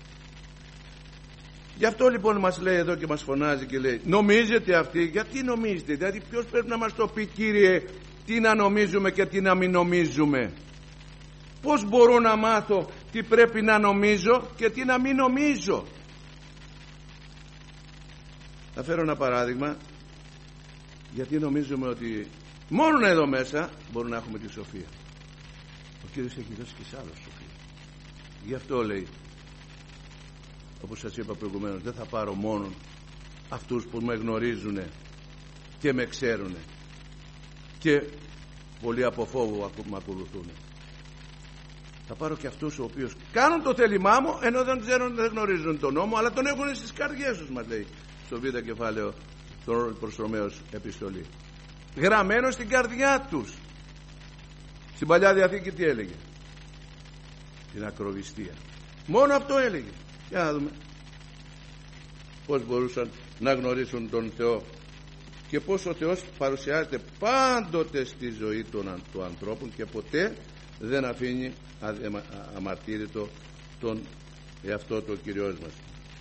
S1: Γι' αυτό λοιπόν μας λέει εδώ και μας φωνάζει και λέει, νομίζετε αυτοί? Γιατί νομίζετε? Δηλαδή ποιος πρέπει να μας το πει, Κύριε, τι να νομίζουμε και τι να μην νομίζουμε? Πώς μπορώ να μάθω τι πρέπει να νομίζω και τι να μην νομίζω? Θα φέρω ένα παράδειγμα, γιατί νομίζουμε ότι μόνο εδώ μέσα μπορούμε να έχουμε τη σοφία. Ο Κύριος έχει δώσει και σε άλλους σοφία. Γι' αυτό λέει, όπως σας είπα προηγουμένως, δεν θα πάρω μόνο αυτούς που με γνωρίζουν και με ξέρουν και πολλοί από φόβο με ακολουθούν. Θα πάρω και αυτούς οι οποίους κάνουν το θέλημά μου, ενώ δεν ξέρουν, δεν γνωρίζουν τον νόμο, αλλά τον έχουν στις καρδιές τους, μας λέει στο β' κεφάλαιο προς Ρωμαίους επιστολή. Γραμμένο στην καρδιά τους. Στην Παλιά Διαθήκη τι έλεγε? Την ακροβιστία. Μόνο αυτό έλεγε. Για να δούμε πώς μπορούσαν να γνωρίσουν τον Θεό και πώς ο Θεός παρουσιάζεται πάντοτε στη ζωή των, των ανθρώπων και ποτέ δεν αφήνει αμαρτύρητο τον εαυτό του ο Κυριός μας.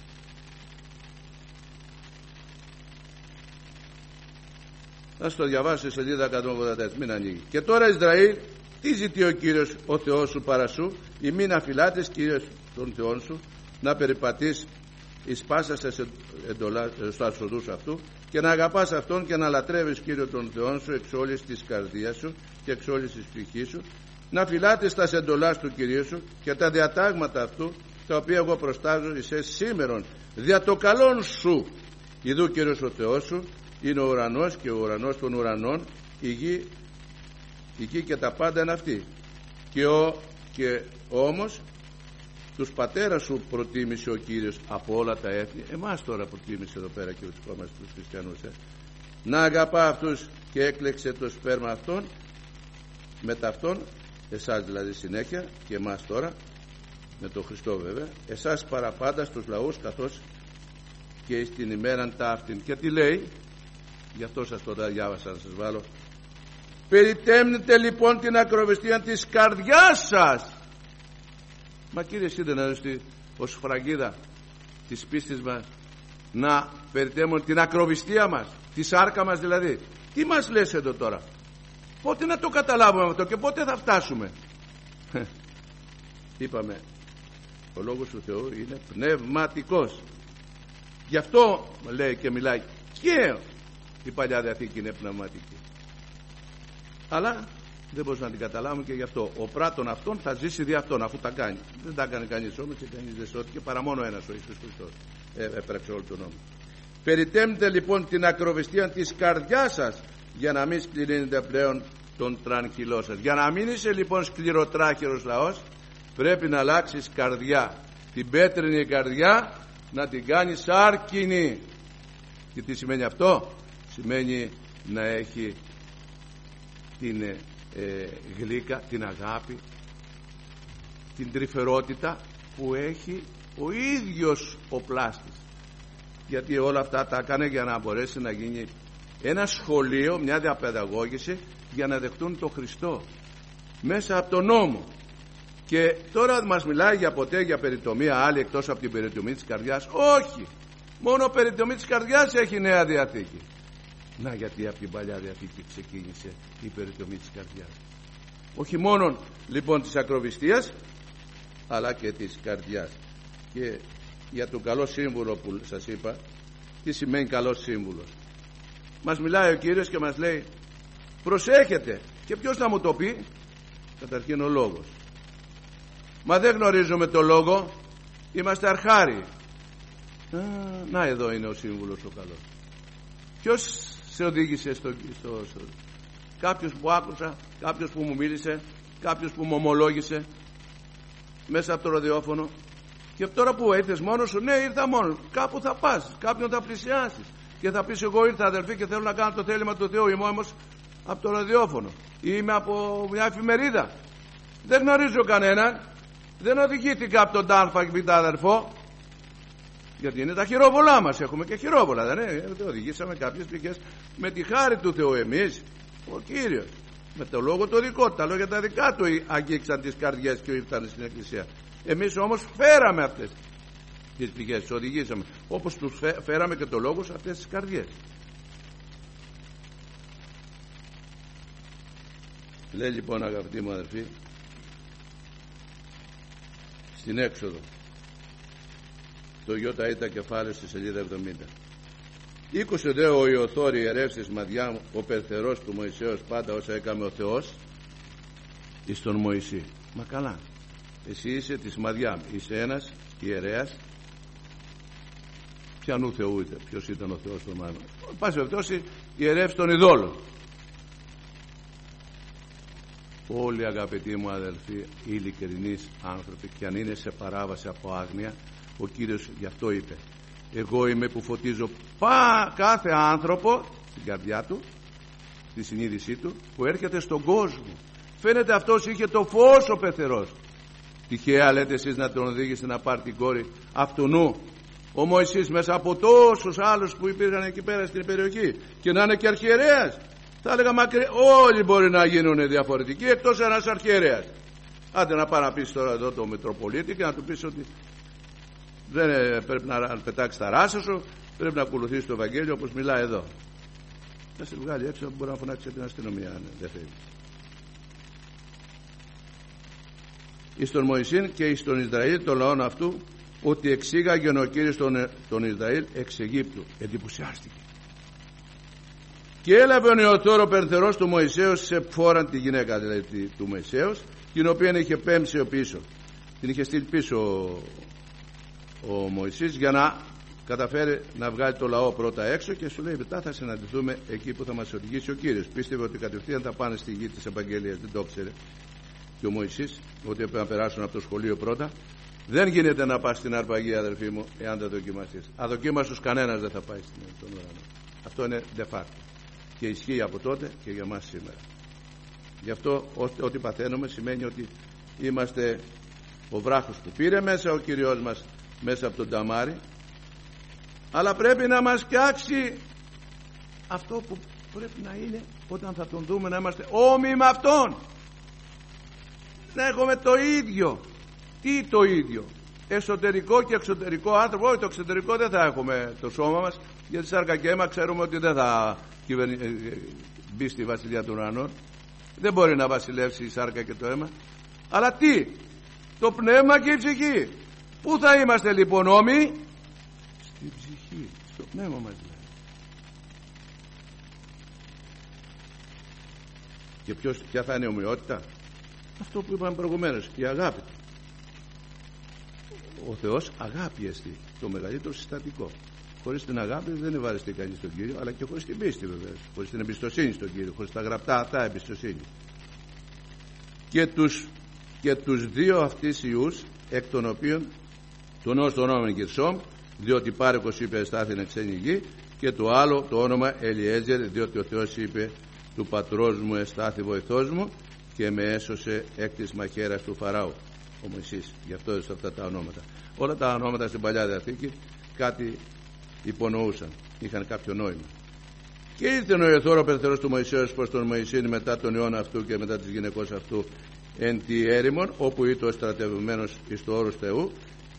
S1: Θα το διαβάσω στη σελίδα εκατόν ογδόντα τέσσερα, μην ανοίγει. Και τώρα Ισραήλ, τι ζητεί ο Κύριος ο Θεός σου παρά σου? Η μην αφιλάτες Κύριος των Θεών σου, να περιπατείς εις πάσα στους οδούς αυτού και να αγαπάς Αυτόν και να λατρεύεις Κύριο των Θεών σου εξ όλης της καρδίας σου και εξ όλης της ψυχής σου, να φυλάτεις τα εντολάς του Κυρίου σου και τα διατάγματα αυτού, τα οποία εγώ προστάζω εις εσ σήμερον δια το καλόν σου. Ιδού Κύριος ο Θεός σου είναι ο ουρανός και ο ουρανός των ουρανών, η γη, η γη και τα πάντα είναι αυτή. Και, ο, και όμως τους πατέρας σου προτίμησε ο Κύριος από όλα τα έθνη. Εμάς τώρα προτίμησε εδώ πέρα και βρισκόμαστε τους χριστιανούς, ε. Να αγαπά αυτούς και έκλεξε το σπέρμα αυτών με ταυτόν, εσάς δηλαδή συνέχεια και εμάς τώρα με τον Χριστό βέβαια, εσάς παραπάντα στους λαούς καθώς και στην ημέραν ταύτην. Και τι λέει? Γι' αυτό σας το διάβασα να σας βάλω. Περιτέμνετε λοιπόν την ακροβιστία της καρδιάς σας. Μα Κύριε, εσύ δεν έδωσε ως φραγίδα της πίστης μας να περιτέμουν την ακροβιστία μας, τη σάρκα μας δηλαδή? Τι μας λες εδώ τώρα? Πότε να το καταλάβουμε αυτό και πότε θα φτάσουμε? Είπαμε, ο Λόγος του Θεού είναι πνευματικός. Γι' αυτό λέει και μιλάει και η Παλιά Διαθήκη είναι πνευματική. Αλλά δεν μπορούμε να την καταλάβουμε και γι' αυτό. Ο πράτων αυτών θα ζήσει δι' αυτόν, αφού τα κάνει. Δεν τα έκανε κανείς όμως και κανείς δεν σώθηκε παρά μόνο ένας, ο Ιησούς Χριστός. Ε, έπραξε όλο τον νόμο. Περιτέμνετε λοιπόν την ακροβιστία της καρδιάς σας, για να μην σκληρύνετε πλέον τον τρανχυλό σας. Για να μην είσαι λοιπόν σκληροτράχυρος λαός, πρέπει να αλλάξεις καρδιά. Την πέτρινη καρδιά να την κάνεις άρκινη. Και τι σημαίνει αυτό? Σημαίνει να έχει την ε, γλύκα, την αγάπη, την τρυφερότητα που έχει ο ίδιος ο πλάστης. Γιατί όλα αυτά τα έκανε για να μπορέσει να γίνει ένα σχολείο, μια διαπαιδαγώγηση για να δεχτούν τον Χριστό μέσα από τον νόμο. Και τώρα μας μιλάει για ποτέ για περιτομία άλλη εκτός από την περιτομή της καρδιάς? Όχι, μόνο περιτομή της καρδιάς έχει Νέα Διαθήκη. Να, γιατί από την Παλιά Διαθήκη ξεκίνησε η περιτομή της καρδιάς. Όχι μόνο λοιπόν της ακροβιστίας, αλλά και της καρδιάς. Και για τον καλό σύμβουλο που σας είπα, τι σημαίνει καλός σύμβουλος? Μας μιλάει ο Κύριος και μας λέει προσέχετε. Και ποιος θα μου το πει? Καταρχήν ο Λόγος. Μα δεν γνωρίζουμε το Λόγο, είμαστε αρχάριοι. Α, να, εδώ είναι ο σύμβουλος ο καλός. Ποιος σε οδήγησε στο, στο, στο... Κάποιος που άκουσα, κάποιος που μου μίλησε, κάποιος που μου ομολόγησε μέσα από το ραδιόφωνο. Και τώρα που ήρθες μόνος σου? Ναι, ήρθα μόνος. Κάπου θα πας, κάποιον θα πλησιάσεις και θα πεις εγώ ήρθα αδελφοί και θέλω να κάνω το θέλημα του Θεού. Είμαι όμως από το ραδιόφωνο ή είμαι από μια εφημερίδα. Δεν γνωρίζω κανέναν, δεν οδηγήθηκα από τον τάλφα και β' αδερφό, γιατί είναι τα χειρόβολά μας, έχουμε και χειρόβολα, δεν είναι? Δεν οδηγήσαμε κάποιες πηγές με τη χάρη του Θεού εμείς, ο Κύριος, με το λόγο το δικό, τα λόγια τα δικά του αγγίξαν τις καρδιές και ήρθαν στην Εκκλησία. Εμείς όμως φέραμε αυτές τις πηγές, τις οδηγήσαμε, όπως τους φέραμε και το λόγο σε αυτές τις καρδιές. Λέει λοιπόν, αγαπητοί μου αδερφοί, στην Έξοδο το Ιώτα κεφάλαιο στη σελίδα εβδομήντα, είκοσι δε ο Ιωθώρη ιερεύσεις Μαδιάμ ο περθερός του Μωυσέως πάντα όσα έκαμε ο Θεός εις τον Μωυσή. Μα καλά, εσύ είσαι της Μαδιάμ, είσαι ένας ιερέας. Ποιανού Θεού είτε, ποιος ήταν ο Θεός του Μάνου. Πάση περιπτώσει, ιερεύς των ειδόλων. Όλοι, αγαπητοί μου αδελφοί, ειλικρινείς άνθρωποι, και αν είναι σε παράβαση από άγνοια, ο Κύριος γι' αυτό είπε: εγώ είμαι που φωτίζω πά, κάθε άνθρωπο στην καρδιά του, στη συνείδησή του, που έρχεται στον κόσμο. Φαίνεται αυτός είχε το φως ο πεθερός. Τυχαία λέτε εσείς να τον οδήγησε να πάρει την κόρη αυτού ο Μωυσής μέσα από τόσους άλλους που υπήρχαν εκεί πέρα στην περιοχή, και να είναι και αρχιερέας? Θα έλεγα μακρι... όλοι μπορεί να γίνουν διαφορετικοί εκτός ένας αρχιερέας. Άντε να πάει να πεις τώρα εδώ το Μητροπολίτη και να του πεις ότι δεν ε, πρέπει να πετάξει τα ράσα σου, πρέπει να ακολουθήσει το Ευαγγέλιο όπως μιλάει εδώ. Θα σε βγάλει έξω, μπορεί να φωνάξει την αστυνομία αν δεν θέλει. Εις τον Μωυσήν και εις τον Ισραήλ των λαών αυτού, ότι εξήγαγε ο Κύριος τον, τον Ισραήλ εξ Αιγύπτου. Εντυπωσιάστηκε. Και έλαβε ο Ιωθώρ ο περθερός του Μωυσέως σε φόραν τη γυναίκα δηλαδή του Μωυσέως, την οποία είχε πέμψει ο πίσω. Την είχε στείλει πίσω ο, ο Μωυσής για να καταφέρει να βγάλει το λαό πρώτα έξω, και σου λέει μετά θα συναντηθούμε εκεί που θα μας οδηγήσει ο Κύριος. Πίστευε ότι κατευθείαν θα πάνε στη γη της Ευαγγελίας, δεν το ήξερε και ο Μωυσής ότι έπρεπε να περάσουν από το σχολείο πρώτα. Δεν γίνεται να πας στην αρπαγή, αδελφοί μου, εάν δεν δοκιμαστείς. Αδοκίμαστος κανένας δεν θα πάει στον ουρανό. Αυτό είναι de facto και ισχύει από τότε και για μας σήμερα. Γι' αυτό ό,τι παθαίνουμε σημαίνει ότι είμαστε ο βράχος που πήρε μέσα ο Κυριός μας μέσα από τον ταμάρι, αλλά πρέπει να μας φτιάξει αυτό που πρέπει να είναι όταν θα τον δούμε, να είμαστε όμοιοι με Αυτόν, να έχουμε το ίδιο. Τι το ίδιο? Εσωτερικό και εξωτερικό άνθρωπο. Όχι, το εξωτερικό δεν θα έχουμε το σώμα μας, γιατί σάρκα και αίμα ξέρουμε ότι δεν θα κυβερνη... μπει στη βασιλεία των ουρανών. Δεν μπορεί να βασιλεύσει η σάρκα και το αίμα. Αλλά τι? Το πνεύμα και η ψυχή. Πού θα είμαστε λοιπόν όμοιοι? Στην ψυχή, στο πνεύμα μας δηλαδή. Και ποιος, ποια θα είναι η ομοιότητα? Αυτό που είπαμε προηγουμένως, η αγάπη. Ο Θεός αγάπη εστί, το μεγαλύτερο συστατικό. Χωρίς την αγάπη δεν ευαρεστεί κανείς στον Κύριο, αλλά και χωρίς την πίστη βεβαίως, χωρίς την εμπιστοσύνη στον Κύριο, χωρίς τα γραπτά αυτά εμπιστοσύνη. Και τους, και τους δύο αυτής ιούς, εκ των οποίων τον ως το όνομα Γερσόμ, διότι πάρεκος είπε εστάθην εν ξένη γη, και το άλλο το όνομα Ελιέζερ, διότι ο Θεός είπε του πατρός μου εστάθη βοηθός μου και με έσωσε εκ της μαχαίρας του Φαράου. Ο Μωυσής, γι' αυτό έδωσε αυτά τα ονόματα. Όλα τα ονόματα στην Παλιά Διαθήκη κάτι υπονοούσαν, είχαν κάποιο νόημα. Και ήρθε ο Ιωθώρ ο περθερός του Μωυσέως προς τον Μωυσήν μετά τον ιών αυτού και μετά της γυναικός αυτού εν τη έρημον, όπου ήταν ο στρατευμένος εις το όρος Θεού,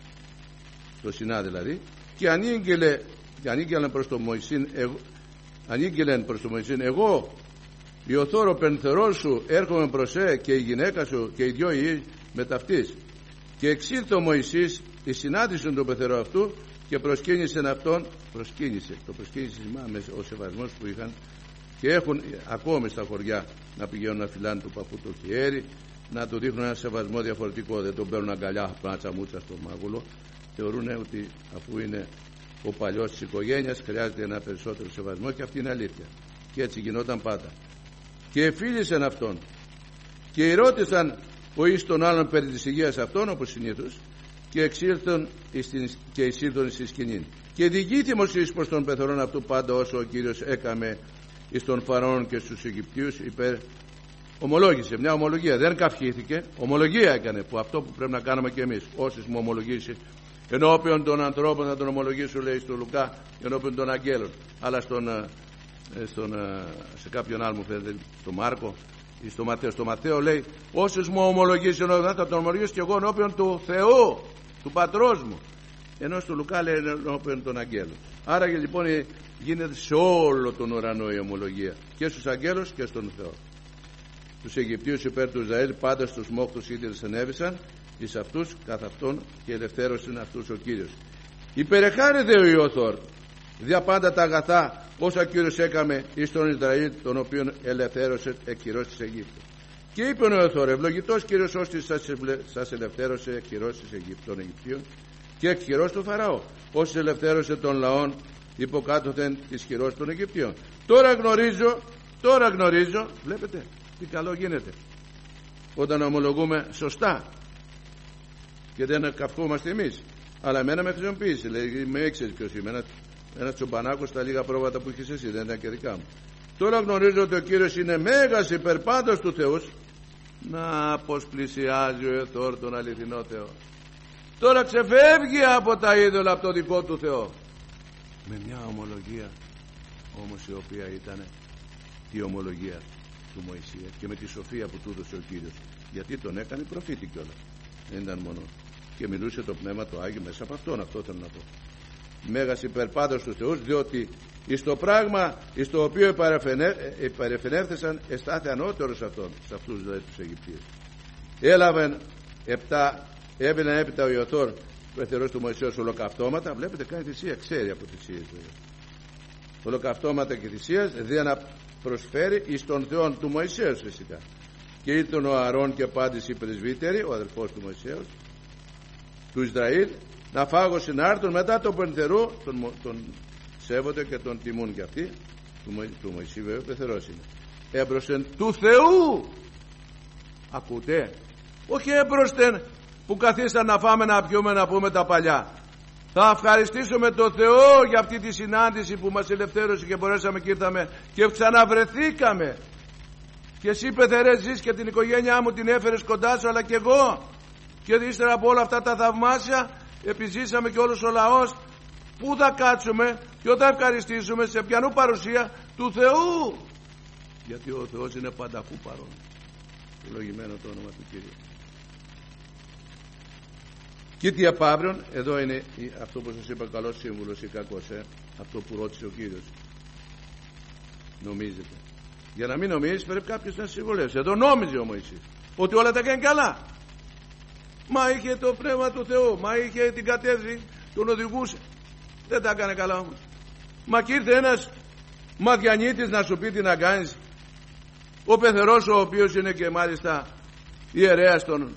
S1: στο Σινά δηλαδή, και ανήγγελε, και ανήγγελαν προς τον Μωυσήν, εγώ, ανήγγελαν προς τον Μωυσήν, εγώ Ιωθώρ ο περθερός σου έρχομαι προς σε, και η γυναίκα σου και οι δυο ιοί με ταυτής. Και εξήλθε ο Μωυσής εις συνάντησον τον πεθερό αυτού και προσκύνησε αυτόν, προσκύνησε, το προσκύνησε με ο σεβασμός που είχαν και έχουν ακόμη στα χωριά να πηγαίνουν να φυλάνε του παππού το χέρι, να του δείχνουν ένα σεβασμό διαφορετικό, δεν τον παίρνουν αγκαλιά πλάτσα μούτσα στο μάγουλο, θεωρούν ότι αφού είναι ο παλιός της οικογένειας χρειάζεται ένα περισσότερο σεβασμό, και αυτή είναι αλήθεια, και έτσι γινόταν πάντα. Και εφίλησαν αυτόν και ρώτησαν ο εις τον άλλον περί της υγείας αυτών όπως συνήθως, και εξήλθον και εισήλθον στη σκηνή. Και διηγήθημος εις προς τον πεθερόν αυτού πάντα όσο ο Κύριος έκαμε εις τον Φαραών και στους Αιγυπτίους υπέρ. Ομολόγησε, μια ομολογία, δεν καυχήθηκε, ομολογία έκανε, που αυτό που πρέπει να κάνουμε και εμείς. Όσοι μου ομολογήσει ενώπιον των ανθρώπων θα τον ομολογήσω, λέει στο Λουκά, ενώπιον των αγγέλων, αλλά στον, στον, σε κάποιον άλλο μου φαίνεται, στο Μάρκο ή στο Ματθαίο. Στο Ματθαίο λέει όσους μου ομολογήσει ενώπιον, θα τον ομολογήσω και εγώ ενώπιον του Θεού, του Πατρός μου. Ενώ στο Λουκά λέει ενώπιον των αγγέλων. Άρα και λοιπόν γίνεται σε όλο τον ουρανό η ομολογία, και στους αγγέλους και στον Θεό. Τους Αιγυπτίους υπέρ του Ισραήλ πάντα στους μόχθους ίδιες ενέβησαν εις αυτούς καθ' αυτόν, και ελευθέρωσαν αυτούς ο Κύριος. Υπερεχάρη δε ο Ιωθώρ δια πάντα τα αγαθά όσα Κύριος έκαμε εις τον Ισραήλ, τον οποίον ελευθέρωσε εκ χειρός της Αιγύπτου. Και είπε ο Θεός, ευλογητός Κύριος ώστε σας ελευθέρωσε εκ χειρός των Αιγυπτίων και εκ χειρός του Φαραώ, όσοι ελευθέρωσε των λαών υποκάτωθεν της χειρός των Αιγυπτίων. Τώρα γνωρίζω, τώρα γνωρίζω, βλέπετε τι καλό γίνεται όταν ομολογούμε σωστά και δεν καυχόμαστε εμείς. Αλλά εμένα με χρησιμοποιήσει, λέει, με έξερες ποιος είμαι, ένας, ένας τσομπανάκος στα λίγα πρόβατα που έχεις εσύ, δεν ήταν και δικά μου. Τώρα γνωρίζω ότι ο Κύριος είναι μέγας υπερπάντως του Θεούς. Να πως πλησιάζει ο Εθώρ τον αληθινό Θεό. Τώρα ξεφεύγει από τα είδωλα, από το δικό του Θεό, με μια ομολογία όμως η οποία ήταν η ομολογία του Μωυσία και με τη σοφία που του έδωσε ο Κύριος, γιατί τον έκανε προφήτη κιόλας, δεν ήταν μόνο, και μιλούσε το Πνεύμα το Άγιο μέσα από αυτόν. Αυτό θέλω να πω. Μέγας υπερπάντως του Θεούς, διότι εις το πράγμα εις το οποίο παρεφενεύθησαν εστάθη ανώτερος αυτόν, σε αυτούς δηλαδή τους Αιγυπτίους. Έλαβαν επτά, έβαινε έπειτα ο Ιωθώρ, πεθερός του Μωυσέως, ολοκαυτώματα. Βλέπετε, κάνει θυσία, ξέρει από θυσίες βέβαια. Ολοκαυτώματα και θυσίας, δια να προσφέρει εις τον Θεόν του Μωυσέως φυσικά. Και ήρθαν ο Αρών και πάντης οι πρεσβύτεροι, ο αδελφός του Μωυσέως, του Ισραήλ, να φάγωσιν άρτων μετά το πενθερού, τον, τον σέβονται και τον τιμούν και αυτοί, του, του Μωυσή βέβαια πεθερός είναι. Έμπροσθεν του Θεού, ακούτε, όχι έμπροσθεν που καθίσαν να φάμε, να πιούμε, να πούμε τα παλιά. Θα ευχαριστήσουμε τον Θεό για αυτή τη συνάντηση που μας ελευθέρωσε και μπορέσαμε και ήρθαμε και ξαναβρεθήκαμε. Και εσύ πεθερέ ζεις και την οικογένειά μου την έφερες κοντά σου, αλλά και εγώ. Και ύστερα από όλα αυτά τα θαυμάσια επιζήσαμε και όλος ο λαός. Πού θα κάτσουμε, ποιο θα ευχαριστήσουμε, σε ποιανού παρουσία? Του Θεού. Γιατί ο Θεός είναι πανταχού παρόν. Ευλογημένο το όνομα του Κύριου. Και τι απαύριον, εδώ είναι αυτό που σας είπα, καλός σύμβουλος ή κακός, ε? Αυτό που ρώτησε ο Κύριος. Νομίζετε? Για να μην νομίζεις πρέπει κάποιος να συμβουλεύσει. Εδώ νόμιζε ο Μωυσής ότι όλα τα κάνει καλά. Μα είχε το Πνεύμα του Θεού, μα είχε την κατεύθυνση, τον οδηγούσε. Δεν τα έκανε καλά όμως. Μα και ήρθε ένας μαδιανίτης να σου πει τι να κάνεις. Ο πεθερός, ο οποίος είναι και μάλιστα ιερέας των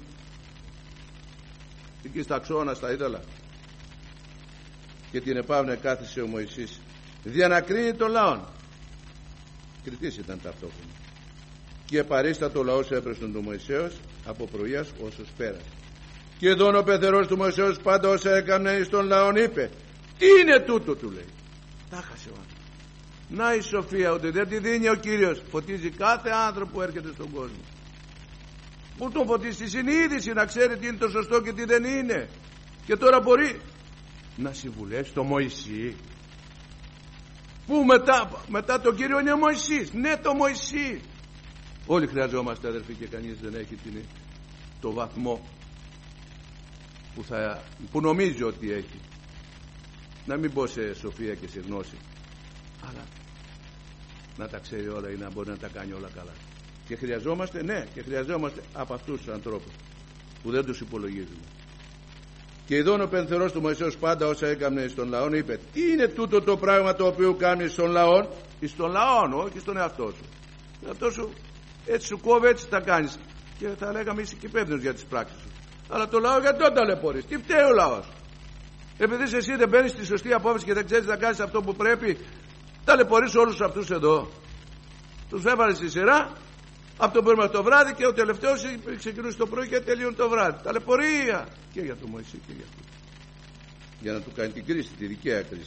S1: εκεί στα Ξώνα, στα είδωλα. Και την επαύνε κάθισε ο Μωυσής δια να κρίνει τον λαόν. Κριτής ήταν ταυτόχρονα. Και παρίστατο ο λαός έπρεστον του Μωυσέως από πρωίας όσος πέρασε. Και εδώ ο πεθερός του Μωυσέως πάντα όσα έκανε εις τον λαόν είπε, τι είναι τούτο, του λέει. Τα χάσε ο άνθρωπος. Να η σοφία, ότι δεν τη δίνει ο Κύριος. Φωτίζει κάθε άνθρωπο που έρχεται στον κόσμο. Πού τον φωτίζει? Τη συνείδηση, να ξέρει τι είναι το σωστό και τι δεν είναι. Και τώρα μπορεί να συμβουλεύσει το Μωυσή, που μετά, μετά τον Κύριο είναι ο Μωυσής. Ναι, το Μωυσή. Όλοι χρειαζόμαστε αδερφοί και κανείς δεν έχει την, το βαθμό που, θα, που νομίζει ότι έχει. Να μην πω σε σοφία και σε γνώση, αλλά να τα ξέρει όλα ή να μπορεί να τα κάνει όλα καλά. Και χρειαζόμαστε, ναι, και χρειαζόμαστε από αυτούς τους ανθρώπους που δεν τους υπολογίζουμε. Και ειδών ο πενθερός του Μωυσέως πάντα όσα έκανε στον λαόν είπε, τι είναι τούτο το πράγμα το οποίο κάνει στον λαόν? Στον λαόν, όχι στον εαυτό σου. Τον εαυτό σου έτσι σου κόβει, έτσι τα κάνεις. Και θα λέγαμε είσαι και υπεύθυνος για τις πράξεις σου. Αλλά το λαό γιατί τον ταλαιπωρείς? Τι φταίει ο λαός? Επειδή εσύ δεν παίρνεις τη σωστή απόφαση και δεν ξέρεις να κάνεις αυτό που πρέπει, ταλαιπωρείς όλους αυτούς εδώ. Τους έβαλες στη σειρά από το πρωί μέχρι το βράδυ και ο τελευταίος ξεκινούσε το πρωί και τελείωνε το βράδυ. Ταλαιπωρία και για τον Μωυσή και για αυτό. Για να του κάνει την κρίση, τη δικαία κρίση.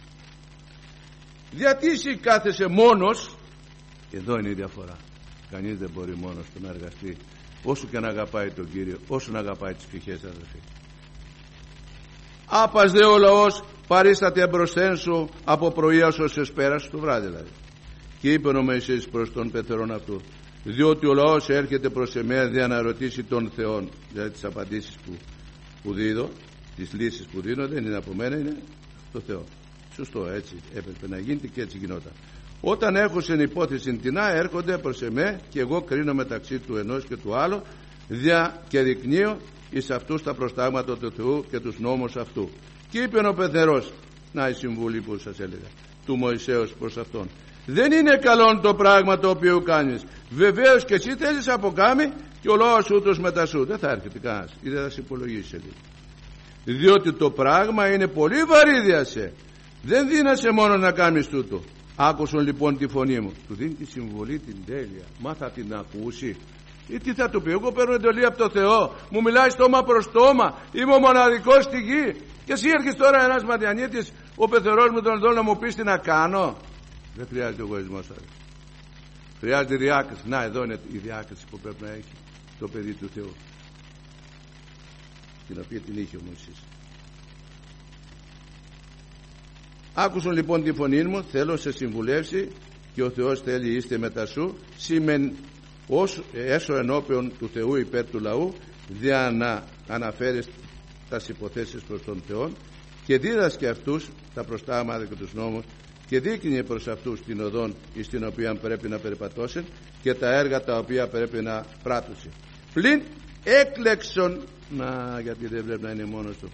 S1: Γιατί εσύ κάθεσαι μόνος? Εδώ είναι η διαφορά. Κανείς δεν μπορεί μόνος του να εργαστεί, όσο και να αγαπάει τον Κύριο, όσο να αγαπάει τις πτυχές, αδελφοί. Άπας δε ο λαός παρίσταται εμπροσθέν σου από πρωίας ως εσπέρας του βράδυ δηλαδή. Και είπε ο Μωυσής προς τον πεθερόν αυτού, διότι ο λαός έρχεται προς εμένα για να ρωτήσει τον Θεόν, δηλαδή τις απαντήσεις που, που δίδω, τις λύσεις που δίνω δεν είναι από μένα, είναι το Θεό. Σωστό, έτσι έπρεπε να γίνεται και έτσι γινόταν. Όταν έχω στην υπόθεση τεινά έρχονται προς εμέ και εγώ κρίνω μεταξύ του ενός και του άλλου, δια και δεικνύω εις αυτούς τα προστάγματα του Θεού και τους νόμους αυτού. Και είπε ο πεθερός, να η συμβουλή που σας έλεγα, του Μωυσέως προς αυτόν, Δεν είναι καλό το πράγμα το οποίο κάνεις. Βεβαίως και εσύ θέλεις από κάμει και ο λόγος ούτως μετά σου. Δεν θα έρχεται κανένας ή δεν θα σε υπολογίσει λίγο. Διότι το πράγμα είναι πολύ βαρύδια σε. Δεν δίνασε μόνο να κάνεις τούτο. Άκουσον λοιπόν τη φωνή μου. Του δίνει τη συμβολή την τέλεια. Μα θα την ακούσει ή τι θα του πει? Εγώ παίρνω εντολή από το Θεό, μου μιλάει στόμα προς στόμα, είμαι ο μοναδικός στη γη, και εσύ έρχεσαι τώρα ένας Μαδιανίτης, ο πεθερός μου τον εδώ, να μου πεις τι να κάνω? Δεν χρειάζεται ο εγωισμός. Χρειάζεται διάκριση. Να, εδώ είναι η διάκριση που πρέπει να έχει το παιδί του Θεού, την οποία την είχε ο Μωυσής. Άκουσον λοιπόν τη φωνή μου, θέλω σε συμβουλεύσει και ο Θεός θέλει είστε μετά σου, σήμεν ως έσω ενώπιον του Θεού υπέρ του λαού, δια να αναφέρεις τας υποθέσεις προς τον Θεό και δίδασκε αυτούς τα προστάγματα και τους νόμους και δείχνει προς αυτούς την οδόν εις την οποία πρέπει να περιπατώσουν και τα έργα τα οποία πρέπει να πράττουν. Πλην έκλεξον, να, γιατί δεν πρέπει να είναι μόνος του,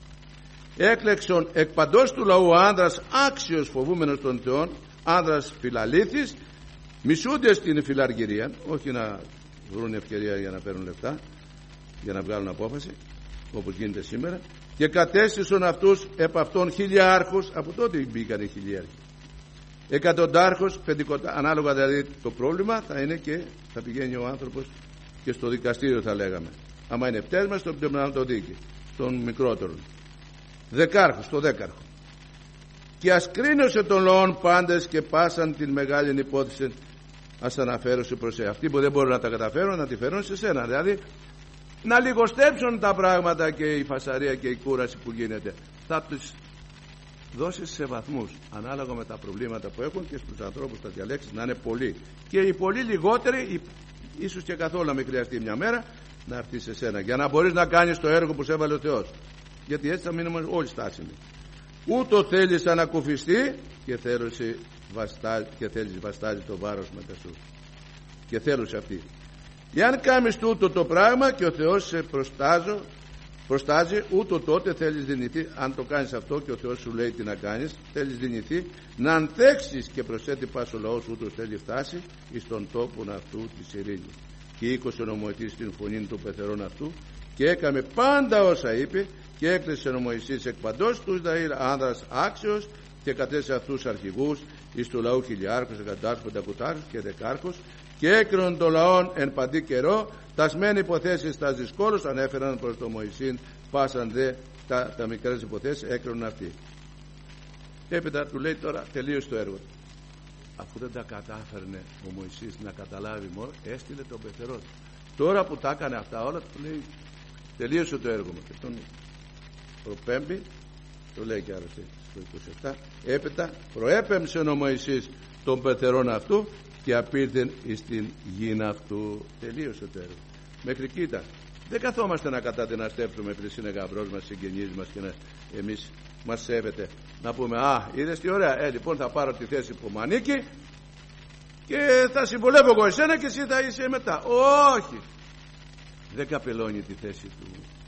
S1: έκλεξον εκ παντός του λαού άνδρας άξιος φοβούμενος των Θεών, άνδρας φιλαλήθης, μισούντες την φιλαργυρία, όχι να βρουν ευκαιρία για να παίρνουν λεφτά, για να βγάλουν απόφαση όπως γίνεται σήμερα, και κατέστησαν αυτούς επ' αυτών χιλιάρχους. Από τότε μπήκαν οι χιλιάρχοι, εκατοντάρχους, πεντηκοντά, ανάλογα δηλαδή το πρόβλημα θα είναι και θα πηγαίνει ο άνθρωπος και στο δικαστήριο, θα λέγαμε, άμα είναι πτέσμα στο πνευματικό δίκη, στον μικρότερο, δεκάρχος, στο δέκαρχο. Και ας κρίνωσε των λαών πάντες και πάσαν την μεγάλη υπόθεση, ας αναφέρωσε προς εσένα. Αυτοί που δεν μπορούν να τα καταφέρουν να τη φέρουν σε σένα, δηλαδή να λιγοστέψουν τα πράγματα και η φασαρία και η κούραση που γίνεται. Θα τους δώσεις σε βαθμούς ανάλογα με τα προβλήματα που έχουν και στους ανθρώπους τα διαλέξεις να είναι πολλοί, και οι πολύ λιγότεροι ίσως και καθόλου να μην χρειαστεί μια μέρα να έρθει σε σένα για να μπορείς να κάνεις το έργο που σε έβαλε ο Θεός, γιατί έτσι θα μείνουμε όλοι στάσιμοι. Ούτω θέλεις ανακουφιστεί και θέλεις βαστάζει, και θέλεις βαστάζει το βάρος μετά σου, και θέλω σε αυτή. Εάν κάνεις τούτο το πράγμα και ο Θεός σε προστάζω, προστάζει, ούτω τότε θέλεις δυνηθεί. Αν το κάνεις αυτό και ο Θεός σου λέει τι να κάνεις, θέλεις δυνηθεί να ανθέξεις, και προσθέτει πας ο λαός ούτως θέλει φτάσει εις τον τόπον αυτού της ειρήνης. Και οίκωσε ο Μωυσής την φωνή του πεθερών αυτού και έκαμε πάντα όσα είπε, και έκλεισε ο Μωυσής εκ παντός τους Ισραήλ άνδρας άξιος και κατέσε αυτούς αρχηγούς εις του λαού χιλιάρχους, εκατάρχους, πεντακουτάρχους και δεκάρχους, και έκρινον των λαών εν παντή καιρό τας μεν υποθέσεις τας δυσκόλους ανέφεραν προς τον Μωυσήν, πάσαν δε τα, τα μικρές υποθέσεις έκρινον αυτοί. Έπειτα του λέει τώρα τελείωσε το έργο. Αφού δεν τα κατάφερνε ο Μωυσής να καταλάβει μόνο, έστειλε τον πεθερό. Τώρα που τα έκανε αυτά όλα, του λέει τελείωσε το έργο μου, και τον προπέμπει, το λέει και άλλωστε στο είκοσι επτά, έπειτα προέπεμψε ο Μωυσής των πεθερών αυτού και απήρθεν εις την γην αυτού. Τελείωσε το έργο. Μέχρι κοίτα, δεν καθόμαστε να καταδυναστεύσουμε πριν είναι γαμπρός μας, συγγενείς μας, και να, εμείς μας σέβεται, να πούμε α, είδες τι ωραία, ε, λοιπόν θα πάρω τη θέση που μου ανήκει και θα συμβολεύω εγώ εσένα και εσύ θα είσαι μετά. Όχι, δεν καπελώνει τη θέση του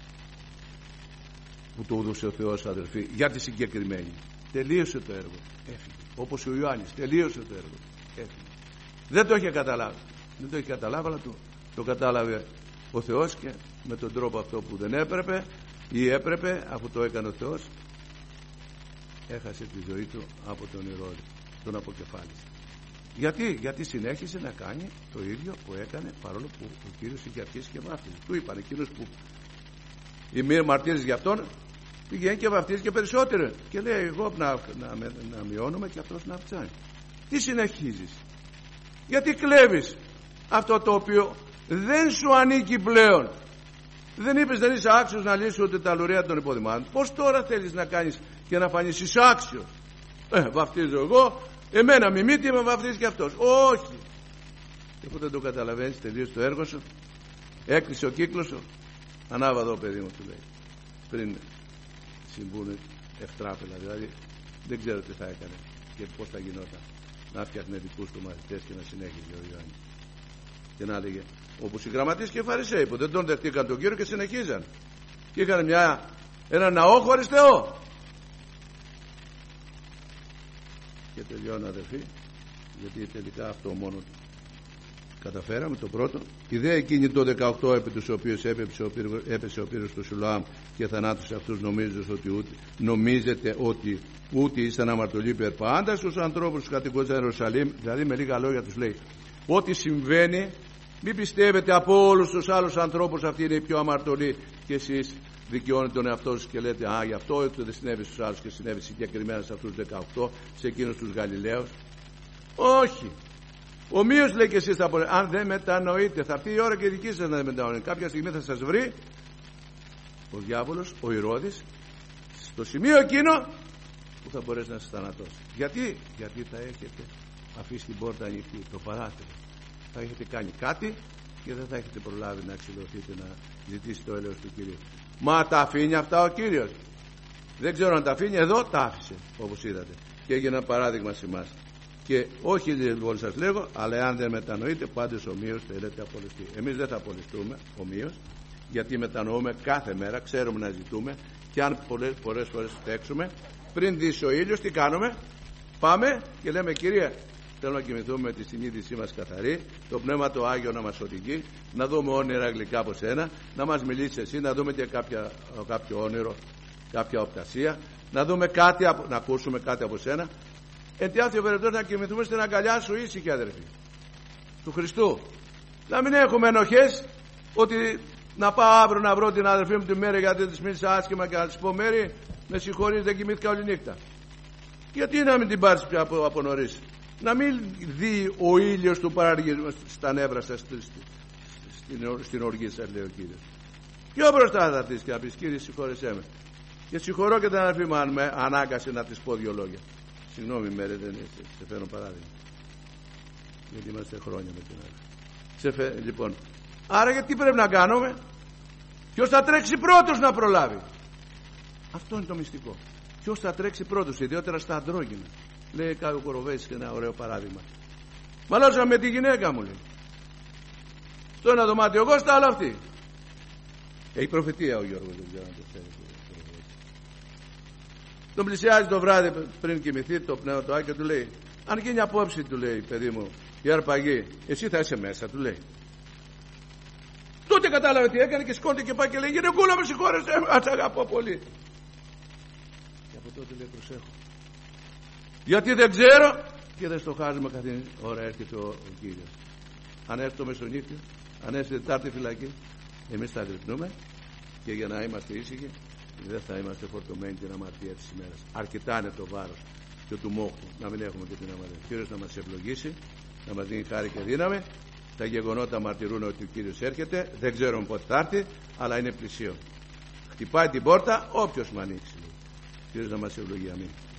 S1: που του έδωσε ο Θεός, αδελφοί, για τη συγκεκριμένη. Τελείωσε το έργο, έφυγε. Όπως ο Ιωάννης, τελείωσε το έργο, έφυγε. Δεν το είχε καταλάβει, δεν το είχε καταλάβει, αλλά το, το κατάλαβε ο Θεός, και με τον τρόπο αυτό που δεν έπρεπε ή έπρεπε, αφού το έκανε ο Θεός, έχασε τη ζωή του από τον Ηρώδη, τον αποκεφάλισε. Γιατί, γιατί συνέχισε να κάνει το ίδιο που έκανε, παρόλο που ο Κύριος είχε αρχίσει και βάφτιζε. Του είπαν εκείνος που η μία μαρτύρης για αυτόν, πηγαίνει και βαφτίζει και περισσότερο, και λέει εγώ να, να, να μειώνουμε και αυτός να αυξάνει. Τι συνεχίζεις? Γιατί κλέβεις αυτό το οποίο δεν σου ανήκει πλέον? Δεν είπες δεν είσαι άξιος να λύσεις ούτε τα λουρία των υποδημάτων? Πως τώρα θέλεις να κάνεις και να φανείς είσαι άξιος? Ε, βαφτίζω εγώ, εμένα μιμήτη με βαφτίζει και αυτός. Όχι. Και που δεν το καταλαβαίνεις, τελείωσε το έργο σου, έκλεισε ο κύκλος σου, ανάβα εδώ παιδί μου, του λέει, πριν συμβούν ευτράπελα, δηλαδή δεν ξέρω τι θα έκανε και πως θα γινόταν να φτιάχνε δικούς του μαθητές και να συνέχιζε ο Ιωάννης και να έλεγε όπως οι γραμματείς και οι Φαρισαίοι που δεν τον δεχτήκαν τον Κύριο και συνεχίζαν και είχαν μια, ένα ναό χωρίς Θεό. Και τελειώνω, αδελφοί, γιατί τελικά αυτό μόνο καταφέραμε, το πρώτο. Η δε εκείνη το δεκαοκτώ επί τους οποίους έπεσε ο, πύργος, έπεσε ο πύρος του Σουλάμ και θανάτωσε αυτούς, νομίζετε ότι ούτε, νομίζετε ότι ούτε ήσαν αμαρτωλοί υπέρ πάντα στους ανθρώπους τους κατοικούς Ιερουσαλήμ. Δηλαδή με λίγα λόγια τους λέει ό,τι συμβαίνει μην πιστεύετε από όλους τους άλλους ανθρώπους αυτοί είναι οι πιο αμαρτωλοί και εσείς δικαιώνετε τον εαυτό σας και λέτε α, γι' αυτό δεν συνέβη στους άλλους και συνέβη συγκεκριμένα σε αυτούς τους δεκαοκτώ, σε εκείνους τους Γαλιλαίους. Όχι. Ομοίως λέει και εσείς θα πω, αν δεν μετανοείτε, θα έρθει η ώρα και η δική σας να δεν μετανοείτε. Κάποια στιγμή θα σας βρει ο διάβολος, ο Ηρώδης, στο σημείο εκείνο που θα μπορέσει να σας θανατώσει. Γιατί, γιατί θα έχετε αφήσει την πόρτα ανοιχτή, το παράθυρο. Θα έχετε κάνει κάτι και δεν θα έχετε προλάβει να εξηλωθείτε να ζητήσετε το έλεος του Κυρίου. Μα τα αφήνει αυτά ο Κύριος? Δεν ξέρω αν τα αφήνει. Εδώ τα άφησε, όπως είδατε, και έγινε ένα παράδειγμα σε εμάς. Και όχι λοιπόν σας λέγω, αλλά αν δεν μετανοείτε πάντως ομοίως θέλετε απολυστεί. Εμείς δεν θα απολυστούμε ομοίως, γιατί μετανοούμε κάθε μέρα, ξέρουμε να ζητούμε, και αν πολλές, πολλές φορές φταίξουμε, πριν δύσει ο ήλιος τι κάνουμε? Πάμε και λέμε Κύριε, θέλω να κοιμηθούμε με τη συνείδησή μας καθαρή, το Πνεύμα το Άγιο να μας οδηγεί, να δούμε όνειρα γλυκά από σένα, να μας μιλήσει εσύ, να δούμε και κάποια, κάποιο όνειρο, κάποια οπτασία, να δούμε κάτι, να ακούσουμε κάτι από σένα. Εν τη άθιο περιπτώσει να κοιμηθούμε στην αγκαλιά σου ήσυχοι αδερφοί του Χριστού. Να μην έχουμε ενοχές ότι να πάω αύριο να βρω την αδερφή μου τη Μέρη γιατί της μίλησα άσχημα και να της πω Μέρη με συγχωρείς δεν κοιμήθηκα όλη νύχτα. Γιατί να μην την πάρεις πια από, από νωρίς? Να μην δει ο ήλιος του παραργισμού στα νεύρα σας στην, στην, στην οργή σας, λέει ο Κύριος. Πιο μπροστά θα έρθεις και να πεις Κύριε συγχώρεσέ με. Και συγχωρώ και την αδερφή μου αν με ανάγκασε να της πω δύο λόγια. Συγγνώμη Μέρη, δεν είσαι, σε φέρνω παράδειγμα. Γιατί είμαστε χρόνια με την άλλη. Σε φε... Λοιπόν, άρα γιατί πρέπει να κάνουμε? Ποιος θα τρέξει πρώτος να προλάβει? Αυτό είναι το μυστικό. Ποιος θα τρέξει πρώτος, ιδιαίτερα στα αντρόγυνα. Λέει κάποιο Κοροβέης και ένα ωραίο παράδειγμα. Μαλώσαμε με τη γυναίκα μου, λέει. Στο ένα δωμάτιο εγώ, στα άλλα αυτή. Έχει προφητεία ο Γιώργος, δεν ξέρω αν το ξέρει. Τον πλησιάζει το βράδυ πριν κοιμηθεί το Πνεύμα του Άγιο και του λέει αν γίνει απόψη, του λέει παιδί μου, η αρπαγή, εσύ θα είσαι μέσα, του λέει. Τότε κατάλαβε τι έκανε και σκόνται και πάει και λέει γυναικούλα με συγχώρεσαι, ας αγαπώ πολύ. Και από τότε λέει προσέχω. Γιατί δεν ξέρω και δεν στοχάζουμε κάθε ώρα έρχεται ο, ο Κύριος. Αν έρθει το μεσονύχτιο, αν έρθει την Τετάρτη φυλακή, εμείς θα γρυπνούμε και για να είμαστε ήσυχοι δεν θα είμαστε φορτωμένοι την αμαρτία της ημέρας. Αρκετά είναι το βάρος και του μόχου να μην έχουμε και την αμαρτία. Ο Κύριος να μας ευλογήσει, να μας δίνει χάρη και δύναμη. Τα γεγονότα μαρτυρούν ότι ο Κύριος έρχεται. Δεν ξέρουμε πότε θα έρθει, αλλά είναι πλησίον. Χτυπάει την πόρτα, όποιος με ανοίξει. Ο Κύριος να μας ευλογεί. Αμήν.